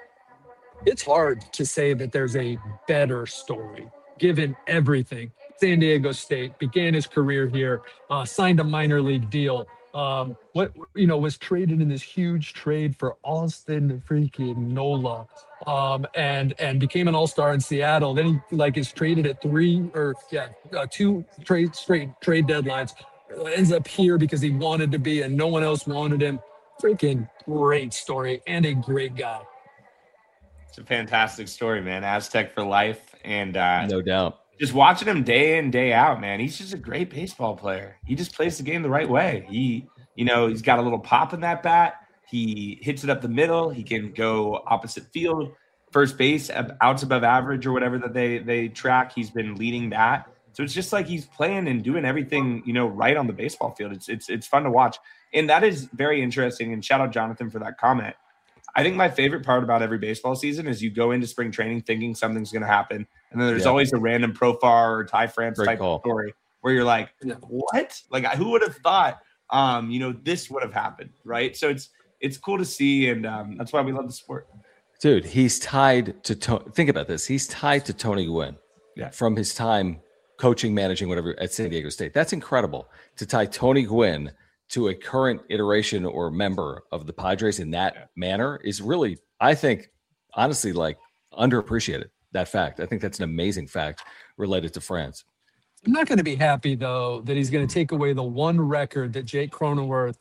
Speaker 3: it's hard to say that there's a better story given everything. San Diego State began his career here, uh, signed a minor league deal. Um, what, you know, was traded in this huge trade for Austin freaking Nola, um, and, and became an all-star in Seattle. Then he like is traded at three or yeah, uh, two trade straight trade deadlines, uh, ends up here because he wanted to be and no one else wanted him. Freaking great story and a great guy.
Speaker 2: It's a fantastic story, man. Aztec for life. And uh,
Speaker 1: no doubt.
Speaker 2: Just watching him day in, day out, man. He's just a great baseball player. He just plays the game the right way. He, you know, he's got a little pop in that bat. He hits it up the middle. He can go opposite field, first base, outs above average or whatever that they they track. He's been leading that. So it's just like he's playing and doing everything, you know, right on the baseball field. It's it's it's fun to watch. And that is very interesting. And shout out Jonathan for that comment. I think my favorite part about every baseball season is you go into spring training thinking something's going to happen. And then there's yeah. always a random Profar or Ty France Great type call. Of story where you're like, what? Like, who would have thought, um, you know, this would have happened, right? So it's it's cool to see, and um, that's why we love the sport.
Speaker 1: Dude, he's tied to, to – think about this. He's tied to Tony Gwynn
Speaker 2: yeah.
Speaker 1: from his time coaching, managing, whatever, at San Diego State. That's incredible to tie Tony Gwynn to a current iteration or member of the Padres in that yeah. manner is really, I think, honestly, like underappreciated, that fact. I think that's an amazing fact related to France.
Speaker 3: I'm not going to be happy, though, that he's going to take away the one record that Jake Cronenworth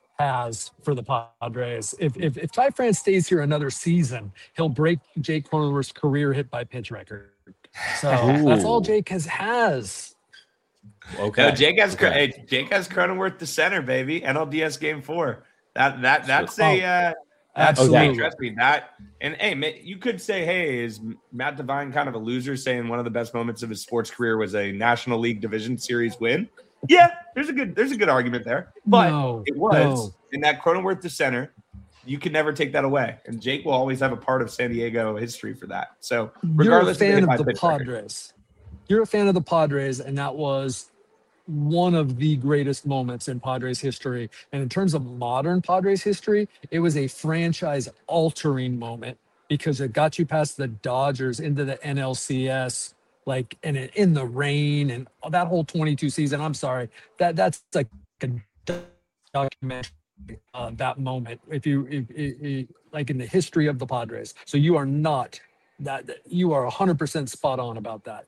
Speaker 3: has for the Padres. If, if, if Ty France stays here another season, he'll break Jake Cronenworth's career hit by pitch record. So Ooh. That's all Jake has has.
Speaker 2: Okay. No, Jake has okay. hey, Jake has Cronenworth the center, baby. N L D S game four. That that that's oh, a uh, absolutely okay. Trust me that. And hey, you could say, hey, is Matt Devine kind of a loser saying one of the best moments of his sports career was a National League Division Series win? Yeah, there's a good there's a good argument there, but
Speaker 3: no,
Speaker 2: it was
Speaker 3: no.
Speaker 2: in that Cronenworth the center. You can never take that away, and Jake will always have a part of San Diego history for that. So regardless,
Speaker 3: you're a fan
Speaker 2: of,
Speaker 3: of the Padres. Record. You're a fan of the Padres, and that was one of the greatest moments in Padres history. And in terms of modern Padres history, it was a franchise altering moment because it got you past the Dodgers into the N L C S, like, and it, in the rain and that whole twenty-two season. I'm sorry, that that's like a documentary, uh, that moment, if you, if, if, if, like in the history of the Padres. So you are not that, you are one hundred percent spot on about that.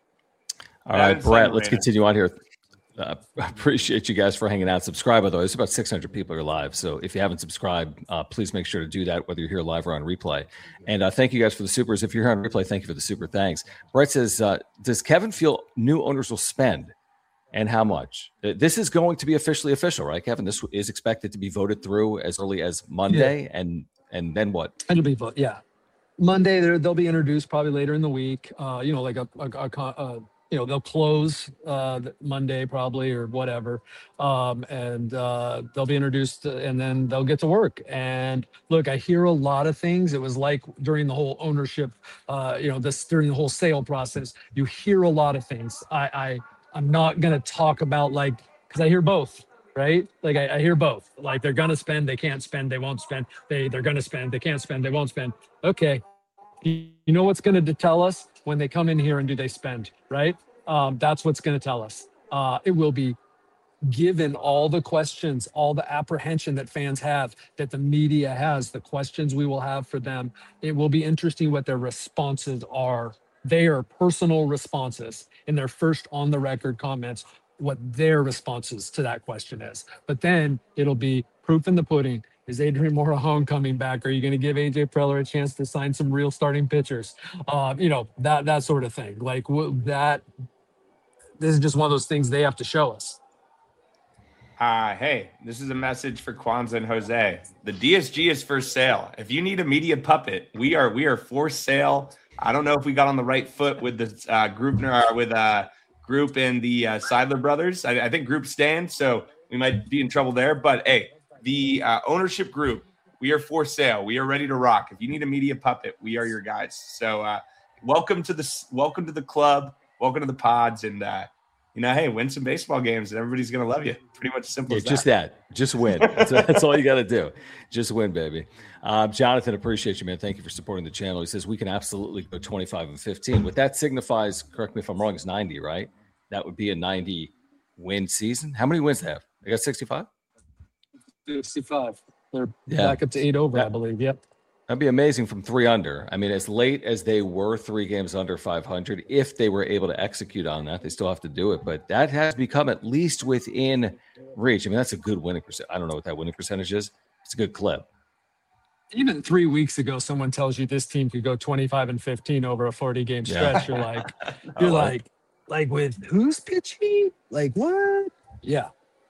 Speaker 1: All right, Brett, let's continue on here. Uh, I appreciate you guys for hanging out. Subscribe, by the way. There's about six hundred people are live. So if you haven't subscribed, uh, please make sure to do that, whether you're here live or on replay. And uh, thank you guys for the supers. If you're here on replay, thank you for the super thanks. Brett says, uh, does Kevin feel new owners will spend and how much? Uh, this is going to be officially official, right, Kevin? This is expected to be voted through as early as Monday. Yeah. And and then what?
Speaker 3: It'll be voted, yeah. Monday, they'll be introduced probably later in the week. Uh, you know, like a, a, a, a you know, they'll close uh, Monday probably or whatever. Um, and uh, they'll be introduced and then they'll get to work. And look, I hear a lot of things. It was like during the whole ownership, uh, you know, this during the whole sale process, you hear a lot of things. I, I I'm not going to talk about like, cause I hear both, right? Like I, I hear both, like they're going to spend, they can't spend, they won't spend. They they're going to spend, they can't spend, they won't spend. Okay. You know what's going to tell us when they come in here and do they spend, right? Um, that's what's going to tell us. Uh, it will be given all the questions, all the apprehension that fans have, that the media has, the questions we will have for them. It will be interesting what their responses are. They are personal responses in their first on the record comments, what their responses to that question is. But then it'll be proof in the pudding. Is Adrian Morejon coming back? Are you going to give A J Preller a chance to sign some real starting pitchers? Uh, you know, that that sort of thing. Like that, this is just one of those things they have to show us.
Speaker 2: Uh, hey, this is a message for Kwanzaa and Jose. The D S G is for sale. If you need a media puppet, we are we are for sale. I don't know if we got on the right foot with the uh, group uh, with uh, group and the uh, Seidler brothers. I, I think group stands, so we might be in trouble there. But hey. The uh, ownership group, we are for sale. We are ready to rock. If you need a media puppet, we are your guys. So uh, welcome to the welcome to the club. Welcome to the pods, and uh, you know, hey, win some baseball games and everybody's going to love you. Pretty much simple
Speaker 1: Yeah,
Speaker 2: as that.
Speaker 1: just that. Just win. That's, that's all you got to do. Just win, baby. Um, Jonathan, appreciate you, man. Thank you for supporting the channel. He says we can absolutely go twenty-five and fifteen. What that signifies, correct me if I'm wrong, is ninety, right? That would be a ninety win season. How many wins they have? They got sixty-five?
Speaker 3: sixty-five. They're
Speaker 1: Yeah.
Speaker 3: back up to eight over,
Speaker 1: That-
Speaker 3: I believe. Yep.
Speaker 1: That'd be amazing from three under. I mean, as late as they were three games under five hundred, if they were able to execute on that, they still have to do it. But that has become at least within reach. I mean, that's a good winning percent. I don't know what that winning percentage is. It's a good clip.
Speaker 3: Even three weeks ago, someone tells you this team could go twenty-five and fifteen over a forty game
Speaker 1: Yeah.
Speaker 3: stretch. You're like, you're like, like with who's pitching? Like what? Yeah.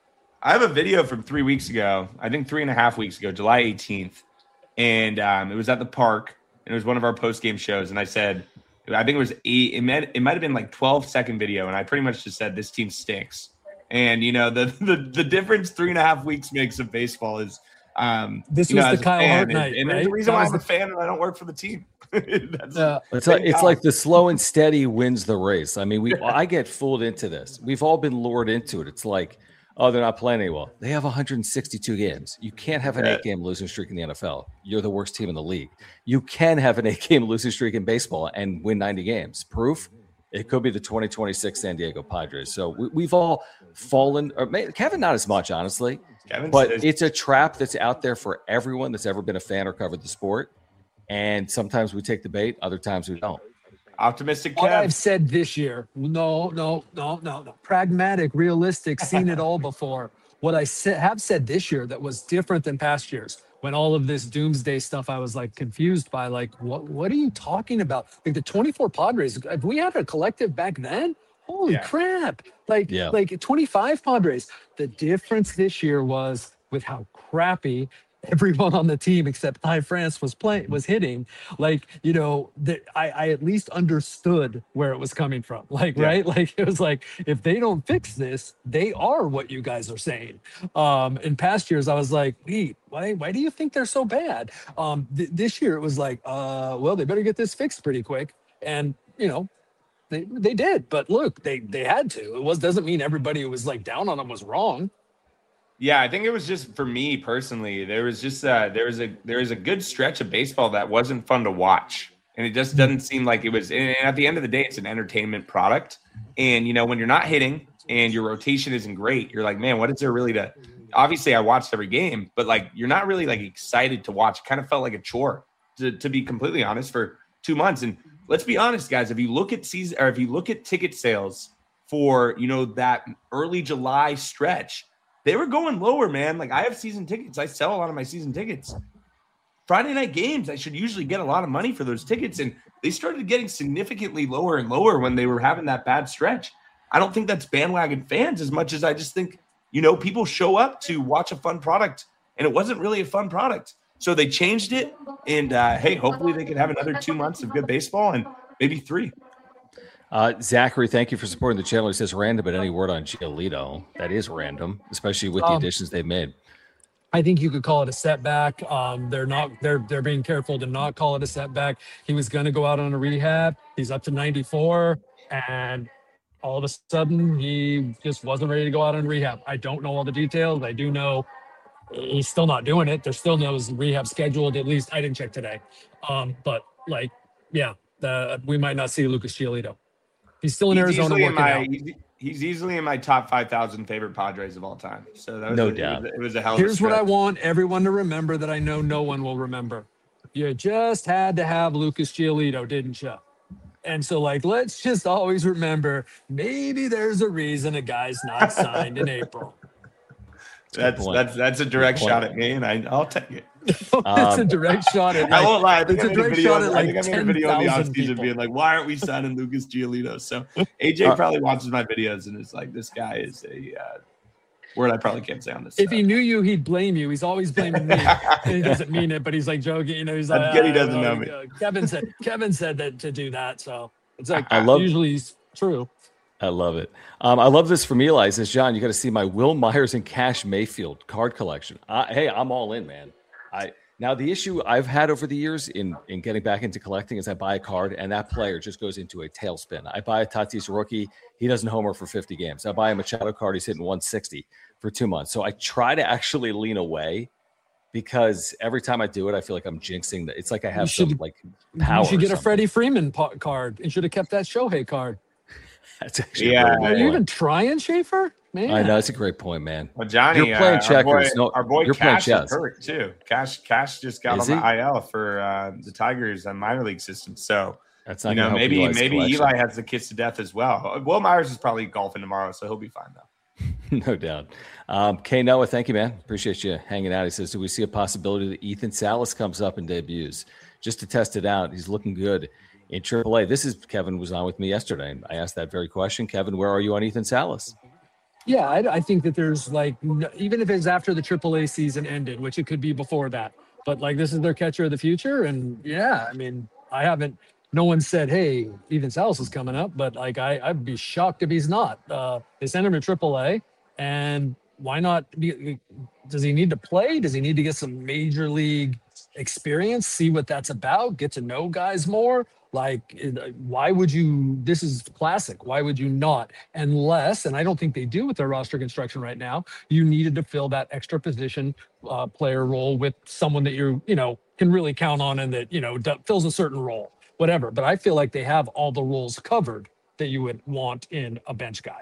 Speaker 2: I have a video from three weeks ago, I think three and a half weeks ago, July eighteenth. And um, it was at the park, and it was one of our post-game shows. And I said, I think it was eight, it might, it might have been like twelve second video. And I pretty much just said, this team stinks. And, you know, the the, the difference three and a half weeks makes of baseball is, um,
Speaker 3: This
Speaker 2: you
Speaker 3: was
Speaker 2: know,
Speaker 3: the
Speaker 2: as a
Speaker 3: Kyle
Speaker 2: fan,
Speaker 3: Hart
Speaker 2: and-
Speaker 3: night,
Speaker 2: And there's
Speaker 3: right?
Speaker 2: a reason
Speaker 3: That
Speaker 2: why
Speaker 3: was
Speaker 2: I'm a
Speaker 3: the-
Speaker 2: fan and I don't work for the team. That's,
Speaker 3: Yeah.
Speaker 1: It's like,
Speaker 2: Thank
Speaker 1: it's
Speaker 2: God.
Speaker 1: like the slow and steady wins the race. I mean, we I get fooled into this. We've all been lured into it. It's like, oh, they're not playing any well. They have one hundred sixty-two games. You can't have an
Speaker 2: Yeah.
Speaker 1: eight-game losing streak in the N F L. You're the worst team in the league. You can have an eight-game losing streak in baseball and win ninety games. Proof? It could be the twenty twenty-six San Diego Padres. So we, we've all fallen, or may, Kevin, not as much, honestly,
Speaker 2: Kevin
Speaker 1: but
Speaker 2: says-
Speaker 1: it's a trap that's out there for everyone that's ever been a fan or covered the sport. And sometimes we take the bait, other times we don't.
Speaker 2: optimistic
Speaker 3: What I've
Speaker 2: Kev.
Speaker 3: said this year, no, no, no, no, no. Pragmatic, realistic, seen it all before. What I sa- have said this year that was different than past years, when all of this doomsday stuff, I was like confused by like, what what are you talking about? Like the twenty-four Padres, if we had a collective back then, holy
Speaker 2: Yeah.
Speaker 3: crap. Like,
Speaker 1: Yeah.
Speaker 3: like twenty-five Padres. The difference this year was with how crappy everyone on the team except Ty France was playing was hitting. Like, you know, that I, I at least understood where it was coming from. Like,
Speaker 2: Yeah.
Speaker 3: right? Like it was like, if they don't fix this, they are what you guys are saying. Um, in past years, I was like, wait, why why do you think they're so bad? Um, th- this year it was like, uh, well, they better get this fixed pretty quick. And you know, they they did, but look, they they had to. It was doesn't mean everybody who was like down on them was wrong.
Speaker 2: Yeah, I think it was just for me personally. There was just uh, there was a there was a good stretch of baseball that wasn't fun to watch, and it just doesn't seem like it was. And at the end of the day, it's an entertainment product. And you know, when you're not hitting and your rotation isn't great, you're like, man, what is there really to? Obviously, I watched every game, but like, you're not really like excited to watch. It kind of felt like a chore, to to be completely honest, for two months. And let's be honest, guys, if you look at season or if you look at ticket sales for you know that early July stretch. They were going lower, man. Like I have season tickets. I sell a lot of my season tickets. Friday night games, I should usually get a lot of money for those tickets. And they started getting significantly lower and lower when they were having that bad stretch. I don't think that's bandwagon fans as much as I just think, you know, people show up to watch a fun product. And it wasn't really a fun product. So they changed it. And uh, hey, hopefully they can have another two months of good baseball and maybe three.
Speaker 1: Uh, Zachary, thank you for supporting the channel. He says random, but any word on Giolito? That is random, especially with the
Speaker 3: Um,
Speaker 1: additions they've made.
Speaker 3: I think you could call it a setback. Um, they're not. They're they're being careful to not call it a setback. He was going to go out on a rehab. He's up to ninety-four, and all of a sudden he just wasn't ready to go out on rehab. I don't know all the details. I do know he's still not doing it. There's still no rehab scheduled. At least I didn't check today. Um, but like, yeah, the, we might not see Lucas Giolito. He's still in
Speaker 2: He's
Speaker 3: Arizona
Speaker 2: easily in
Speaker 3: working
Speaker 2: my,
Speaker 3: out.
Speaker 2: he's, he's easily in my top five thousand favorite Padres of all time. So that was
Speaker 1: No
Speaker 2: a,
Speaker 1: doubt.
Speaker 2: It was, it was a hell of a
Speaker 3: Here's what I
Speaker 2: stretch.
Speaker 3: want everyone to remember that I know no one will remember. You just had to have Lucas Giolito, didn't you? And so, like, let's just always remember maybe there's a reason a guy's not signed in April.
Speaker 2: That's
Speaker 1: point.
Speaker 2: that's that's a direct
Speaker 1: point.
Speaker 2: shot at me, and I, I'll take it.
Speaker 3: It's a
Speaker 1: Um,
Speaker 3: direct shot at
Speaker 2: I
Speaker 3: like,
Speaker 2: won't lie. I think
Speaker 3: it's
Speaker 2: I
Speaker 3: a
Speaker 2: made a
Speaker 3: direct
Speaker 2: video.
Speaker 3: shot at
Speaker 2: I
Speaker 3: like
Speaker 2: think I made a video in the
Speaker 3: ten thousand
Speaker 2: offseason
Speaker 3: people.
Speaker 2: being like, "Why aren't we signing Lucas Giolito?" So A J
Speaker 1: Uh,
Speaker 2: probably watches my videos and is like, "This guy is a uh, word I probably can't say on this."
Speaker 3: If
Speaker 2: uh,
Speaker 3: he knew you, he'd blame you. He's always blaming me. And he doesn't mean it, but he's like joking. You know, he's like,
Speaker 2: That's good he
Speaker 3: "Ah,
Speaker 2: doesn't
Speaker 3: well,
Speaker 2: know me."
Speaker 3: uh, Kevin said Kevin said that to do that, so it's like
Speaker 1: I love-
Speaker 3: usually he's true.
Speaker 1: I love it. Um, I love this from Eli. He says, John, you got to see my Will Myers and Cash Mayfield card collection. Uh, hey, I'm all in, man. I Now, the issue I've had over the years in, in getting back into collecting is I buy a card and that player just goes into a tailspin. I buy a Tatis rookie. He doesn't homer for fifty games. I buy a Machado card. He's hitting one sixty for two months. So I try to actually lean away because every time I do it, I feel like I'm jinxing that. It's like I have
Speaker 3: should,
Speaker 1: some like power.
Speaker 3: You should get a Freddie Freeman po- card and should have kept that Shohei card.
Speaker 1: That's actually
Speaker 2: yeah.
Speaker 3: Are you even trying, Schaefer? Man.
Speaker 1: I know, that's a great point, man.
Speaker 2: Well, Johnny,
Speaker 1: you're playing
Speaker 2: uh,
Speaker 1: checkers.
Speaker 2: Our boy,
Speaker 1: no,
Speaker 2: our boy
Speaker 1: you're
Speaker 2: Cash
Speaker 1: playing
Speaker 2: is
Speaker 1: chess.
Speaker 2: hurt too. Cash, Cash just got
Speaker 1: Is
Speaker 2: on
Speaker 1: he?
Speaker 2: the I L for uh, the Tigers on minor league system. So
Speaker 1: That's not
Speaker 2: you know,
Speaker 1: gonna help
Speaker 2: maybe
Speaker 1: Eli's
Speaker 2: maybe
Speaker 1: collection.
Speaker 2: Eli has the kiss to death as well. Will Myers is probably golfing tomorrow, so he'll be fine though.
Speaker 1: No doubt. Um, K Noah, thank you, man. Appreciate you hanging out. He says, do we see a possibility that Ethan Salas comes up and debuts just to test it out? He's looking good in triple A. This is Kevin was on with me yesterday. And I asked that very question. Kevin, where are you on Ethan Salas?
Speaker 3: Yeah, I, I think that there's like, even if it's after the triple A season ended, which it could be before that, but like this is their catcher of the future. And yeah, I mean, I haven't, no one said, hey, Ethan Salas is coming up, but like I, I'd be shocked if he's not. Uh, they sent him to triple A, and why not? Be, does he need to play? Does he need to get some major league experience, see what that's about, get to know guys more? Like, why would you, this is classic. Why would you not? Unless, and I don't think they do with their roster construction right now, you needed to fill that extra position uh, player role with someone that you, you know, can really count on and that, you know, d- fills a certain role, whatever. But I feel like they have all the roles covered that you would want in a bench guy.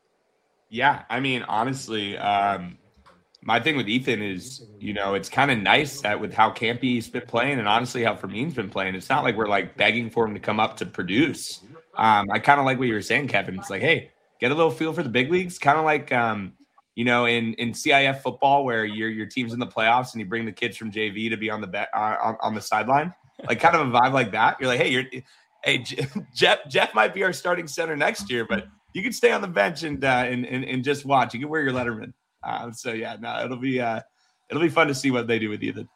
Speaker 2: Yeah, I mean, honestly, um, my thing with Ethan is, you know, it's kind of nice that with how campy he's been playing and honestly how Fermin's been playing, it's not like we're like begging for him to come up to produce. Um, I kind of like what you were saying, Kevin. It's like, hey, get a little feel for the big leagues. Kind of like, um, you know, in, in C I F football where your your team's in the playoffs and you bring the kids from J V to be on the be- uh, on, on the sideline, like kind of a vibe like that. You're like, hey, you're, hey, Jeff Jeff might be our starting center next year, but you can stay on the bench and uh, and, and and just watch. You can wear your Letterman. Uh, so yeah, no, it'll be uh, it'll be fun to see what they do with Ethan.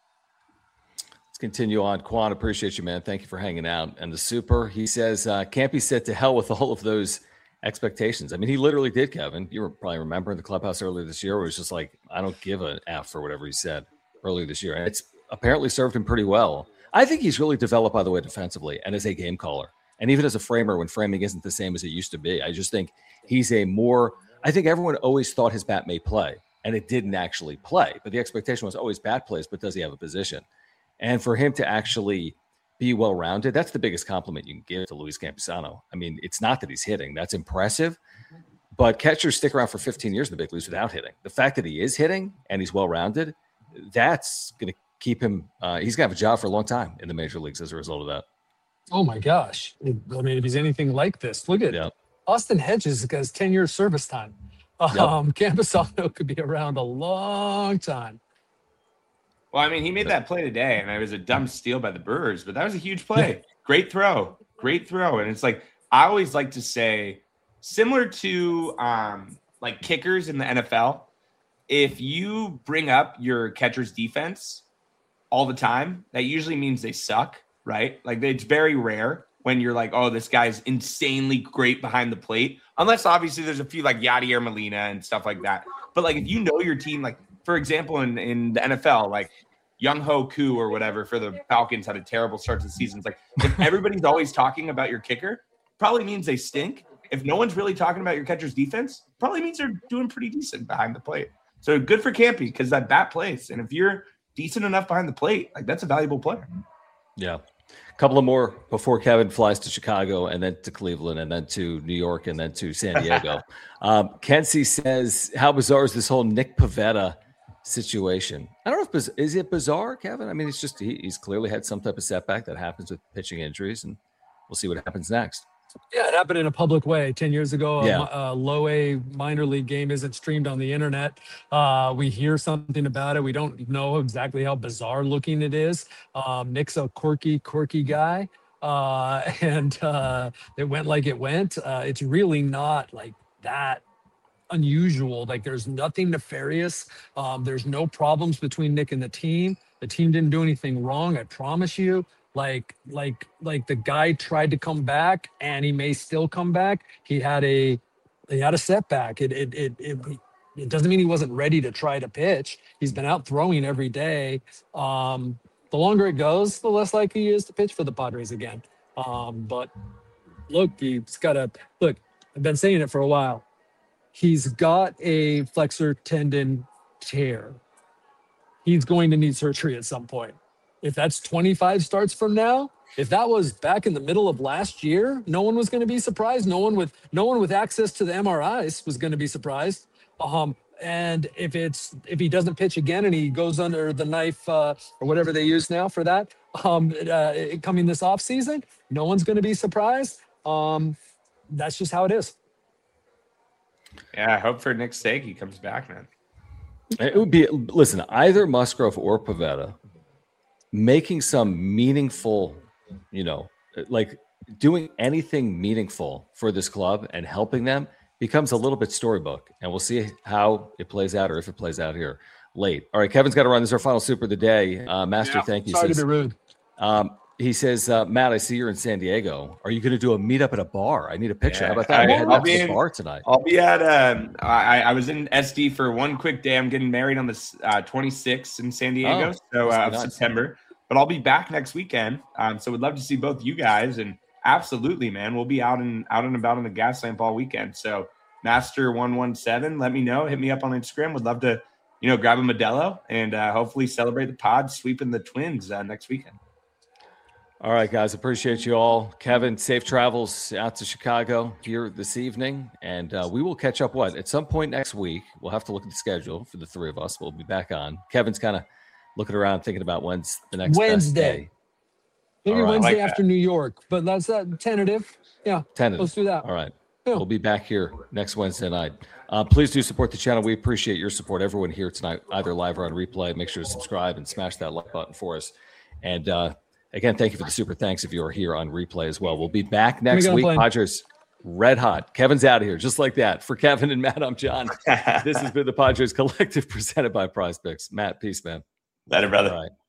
Speaker 1: Let's continue on. Quan, appreciate you, man. Thank you for hanging out. And the super, he says, uh, can't be set to hell with all of those expectations. I mean, he literally did, Kevin. You were probably remember in the clubhouse earlier this year where it was just like, I don't give an F or whatever he said earlier this year. And it's apparently served him pretty well. I think he's really developed, by the way, defensively and as a game caller. And even as a framer when framing isn't the same as it used to be. I just think he's a more – I think everyone always thought his bat may play, and it didn't actually play. But the expectation was always bat plays, but does he have a position? And for him to actually be well-rounded, that's the biggest compliment you can give to Luis Campusano. I mean, it's not that he's hitting. That's impressive. But catchers stick around for fifteen years in the big leagues without hitting. The fact that he is hitting and he's well-rounded, that's going to keep him uh, – he's going to have a job for a long time in the major leagues as a result of that.
Speaker 3: Oh, my gosh. I mean, if he's anything like this, look at
Speaker 1: Yeah.
Speaker 3: Austin Hedges has ten years service time. Um, yep. Campusano could be around a long time.
Speaker 2: Well, I mean, he made that play today, and it was a dumb steal by the Brewers, but that was a huge play. Great throw. Great throw. And it's like, I always like to say, similar to um, like kickers in the N F L, if you bring up your catcher's defense all the time, that usually means they suck, right? Like, it's very rare when you're like, oh, this guy's insanely great behind the plate. Unless, obviously, there's a few like Yadier Molina and stuff like that. But, like, if you know your team, like, for example, in, in the N F L, like, Young Ho Koo or whatever for the Falcons had a terrible start to the season. It's like, if everybody's always talking about your kicker, probably means they stink. If no one's really talking about your catcher's defense, probably means they're doing pretty decent behind the plate. So good for Campy because that bat plays. And if you're decent enough behind the plate, like that's a valuable player.
Speaker 1: Yeah. A couple of more before Kevin flies to Chicago and then to Cleveland and then to New York and then to San Diego. um, Kenzie says, how bizarre is this whole Nick Pivetta situation? I don't know if is it bizarre, Kevin? I mean, it's just he, he's clearly had some type of setback that happens with pitching injuries, and we'll see what happens next.
Speaker 3: Yeah, it happened in a public way. Ten years ago,
Speaker 1: Yeah.
Speaker 3: a, a low A minor league game isn't streamed on the internet. Uh, we hear something about it. We don't know exactly how bizarre looking it is. Um, Nick's a quirky, quirky guy, uh, and uh, it went like it went. Uh, it's really not like that unusual. Like there's nothing nefarious. Um, there's no problems between Nick and the team. The team didn't do anything wrong. I promise you. Like, like, like the guy tried to come back, and he may still come back. He had a, he had a setback. It, it, it, it, it doesn't mean he wasn't ready to try to pitch. He's been out throwing every day. Um, the longer it goes, the less likely he is to pitch for the Padres again. Um, but look, he's got a look. I've been saying it for a while. He's got a flexor tendon tear. He's going to need surgery at some point. If that's twenty-five starts from now, if that was back in the middle of last year, no one was going to be surprised. No one with no one with access to the M R Is was going to be surprised. Um, and if it's if he doesn't pitch again and he goes under the knife uh, or whatever they use now for that, um, uh, coming this off season, no one's going to be surprised. Um, that's just how it is.
Speaker 2: Yeah, I hope for Nick's sake he comes back, man.
Speaker 1: It would be listen, either Musgrove or Pivetta making some meaningful, you know, like doing anything meaningful for this club and helping them becomes a little bit storybook. And we'll see how it plays out or if it plays out here late. All right, Kevin's got to run. This is our final super of the day. Uh, Master, yeah, thank you.
Speaker 3: Sorry
Speaker 1: says,
Speaker 3: to be rude.
Speaker 1: Um, he says, uh, Matt, I see you're in San Diego. Are you going to do a meetup at a bar? I need a picture.
Speaker 2: Yeah,
Speaker 1: How about that?
Speaker 2: I,
Speaker 1: I'll, I'll be in a bar tonight.
Speaker 2: I'll be at, um, I, I was in S D for one quick day. I'm getting married on the uh, twenty-sixth in San Diego, oh, so uh, of nice. September. But I'll be back next weekend. Um, so we'd love to see both you guys. And absolutely, man, we'll be out and out and about on the gas lamp all weekend. So Master one one seven, let me know. Hit me up on Instagram. Would love to, you know, grab a Modelo and uh, hopefully celebrate the pod sweeping the Twins uh, next weekend.
Speaker 1: All right, guys, appreciate you all. Kevin, safe travels out to Chicago here this evening. And uh, we will catch up, what, at some point next week. We'll have to look at the schedule for the three of us. We'll be back on. Kevin's kind of looking around thinking about when's the next
Speaker 3: Wednesday. Maybe
Speaker 1: right.
Speaker 3: Wednesday
Speaker 2: like
Speaker 3: after
Speaker 2: that.
Speaker 3: New York, but that's uh, tentative. Yeah,
Speaker 1: tentative.
Speaker 3: Let's do that.
Speaker 1: All right.
Speaker 3: Yeah.
Speaker 1: We'll be back here next Wednesday night. Uh, please do support the channel. We appreciate your support. Everyone here tonight, either live or on replay. Make sure to subscribe and smash that like button for us. And uh, again, thank you for the super thanks if you are here on replay as well. We'll be back next week. Play. Padres red hot. Kevin's out of here just like that. For Kevin and Matt, I'm John. This has been the Padres Collective presented by Prize Picks. Matt, peace, man.
Speaker 2: Later, brother.
Speaker 1: All right.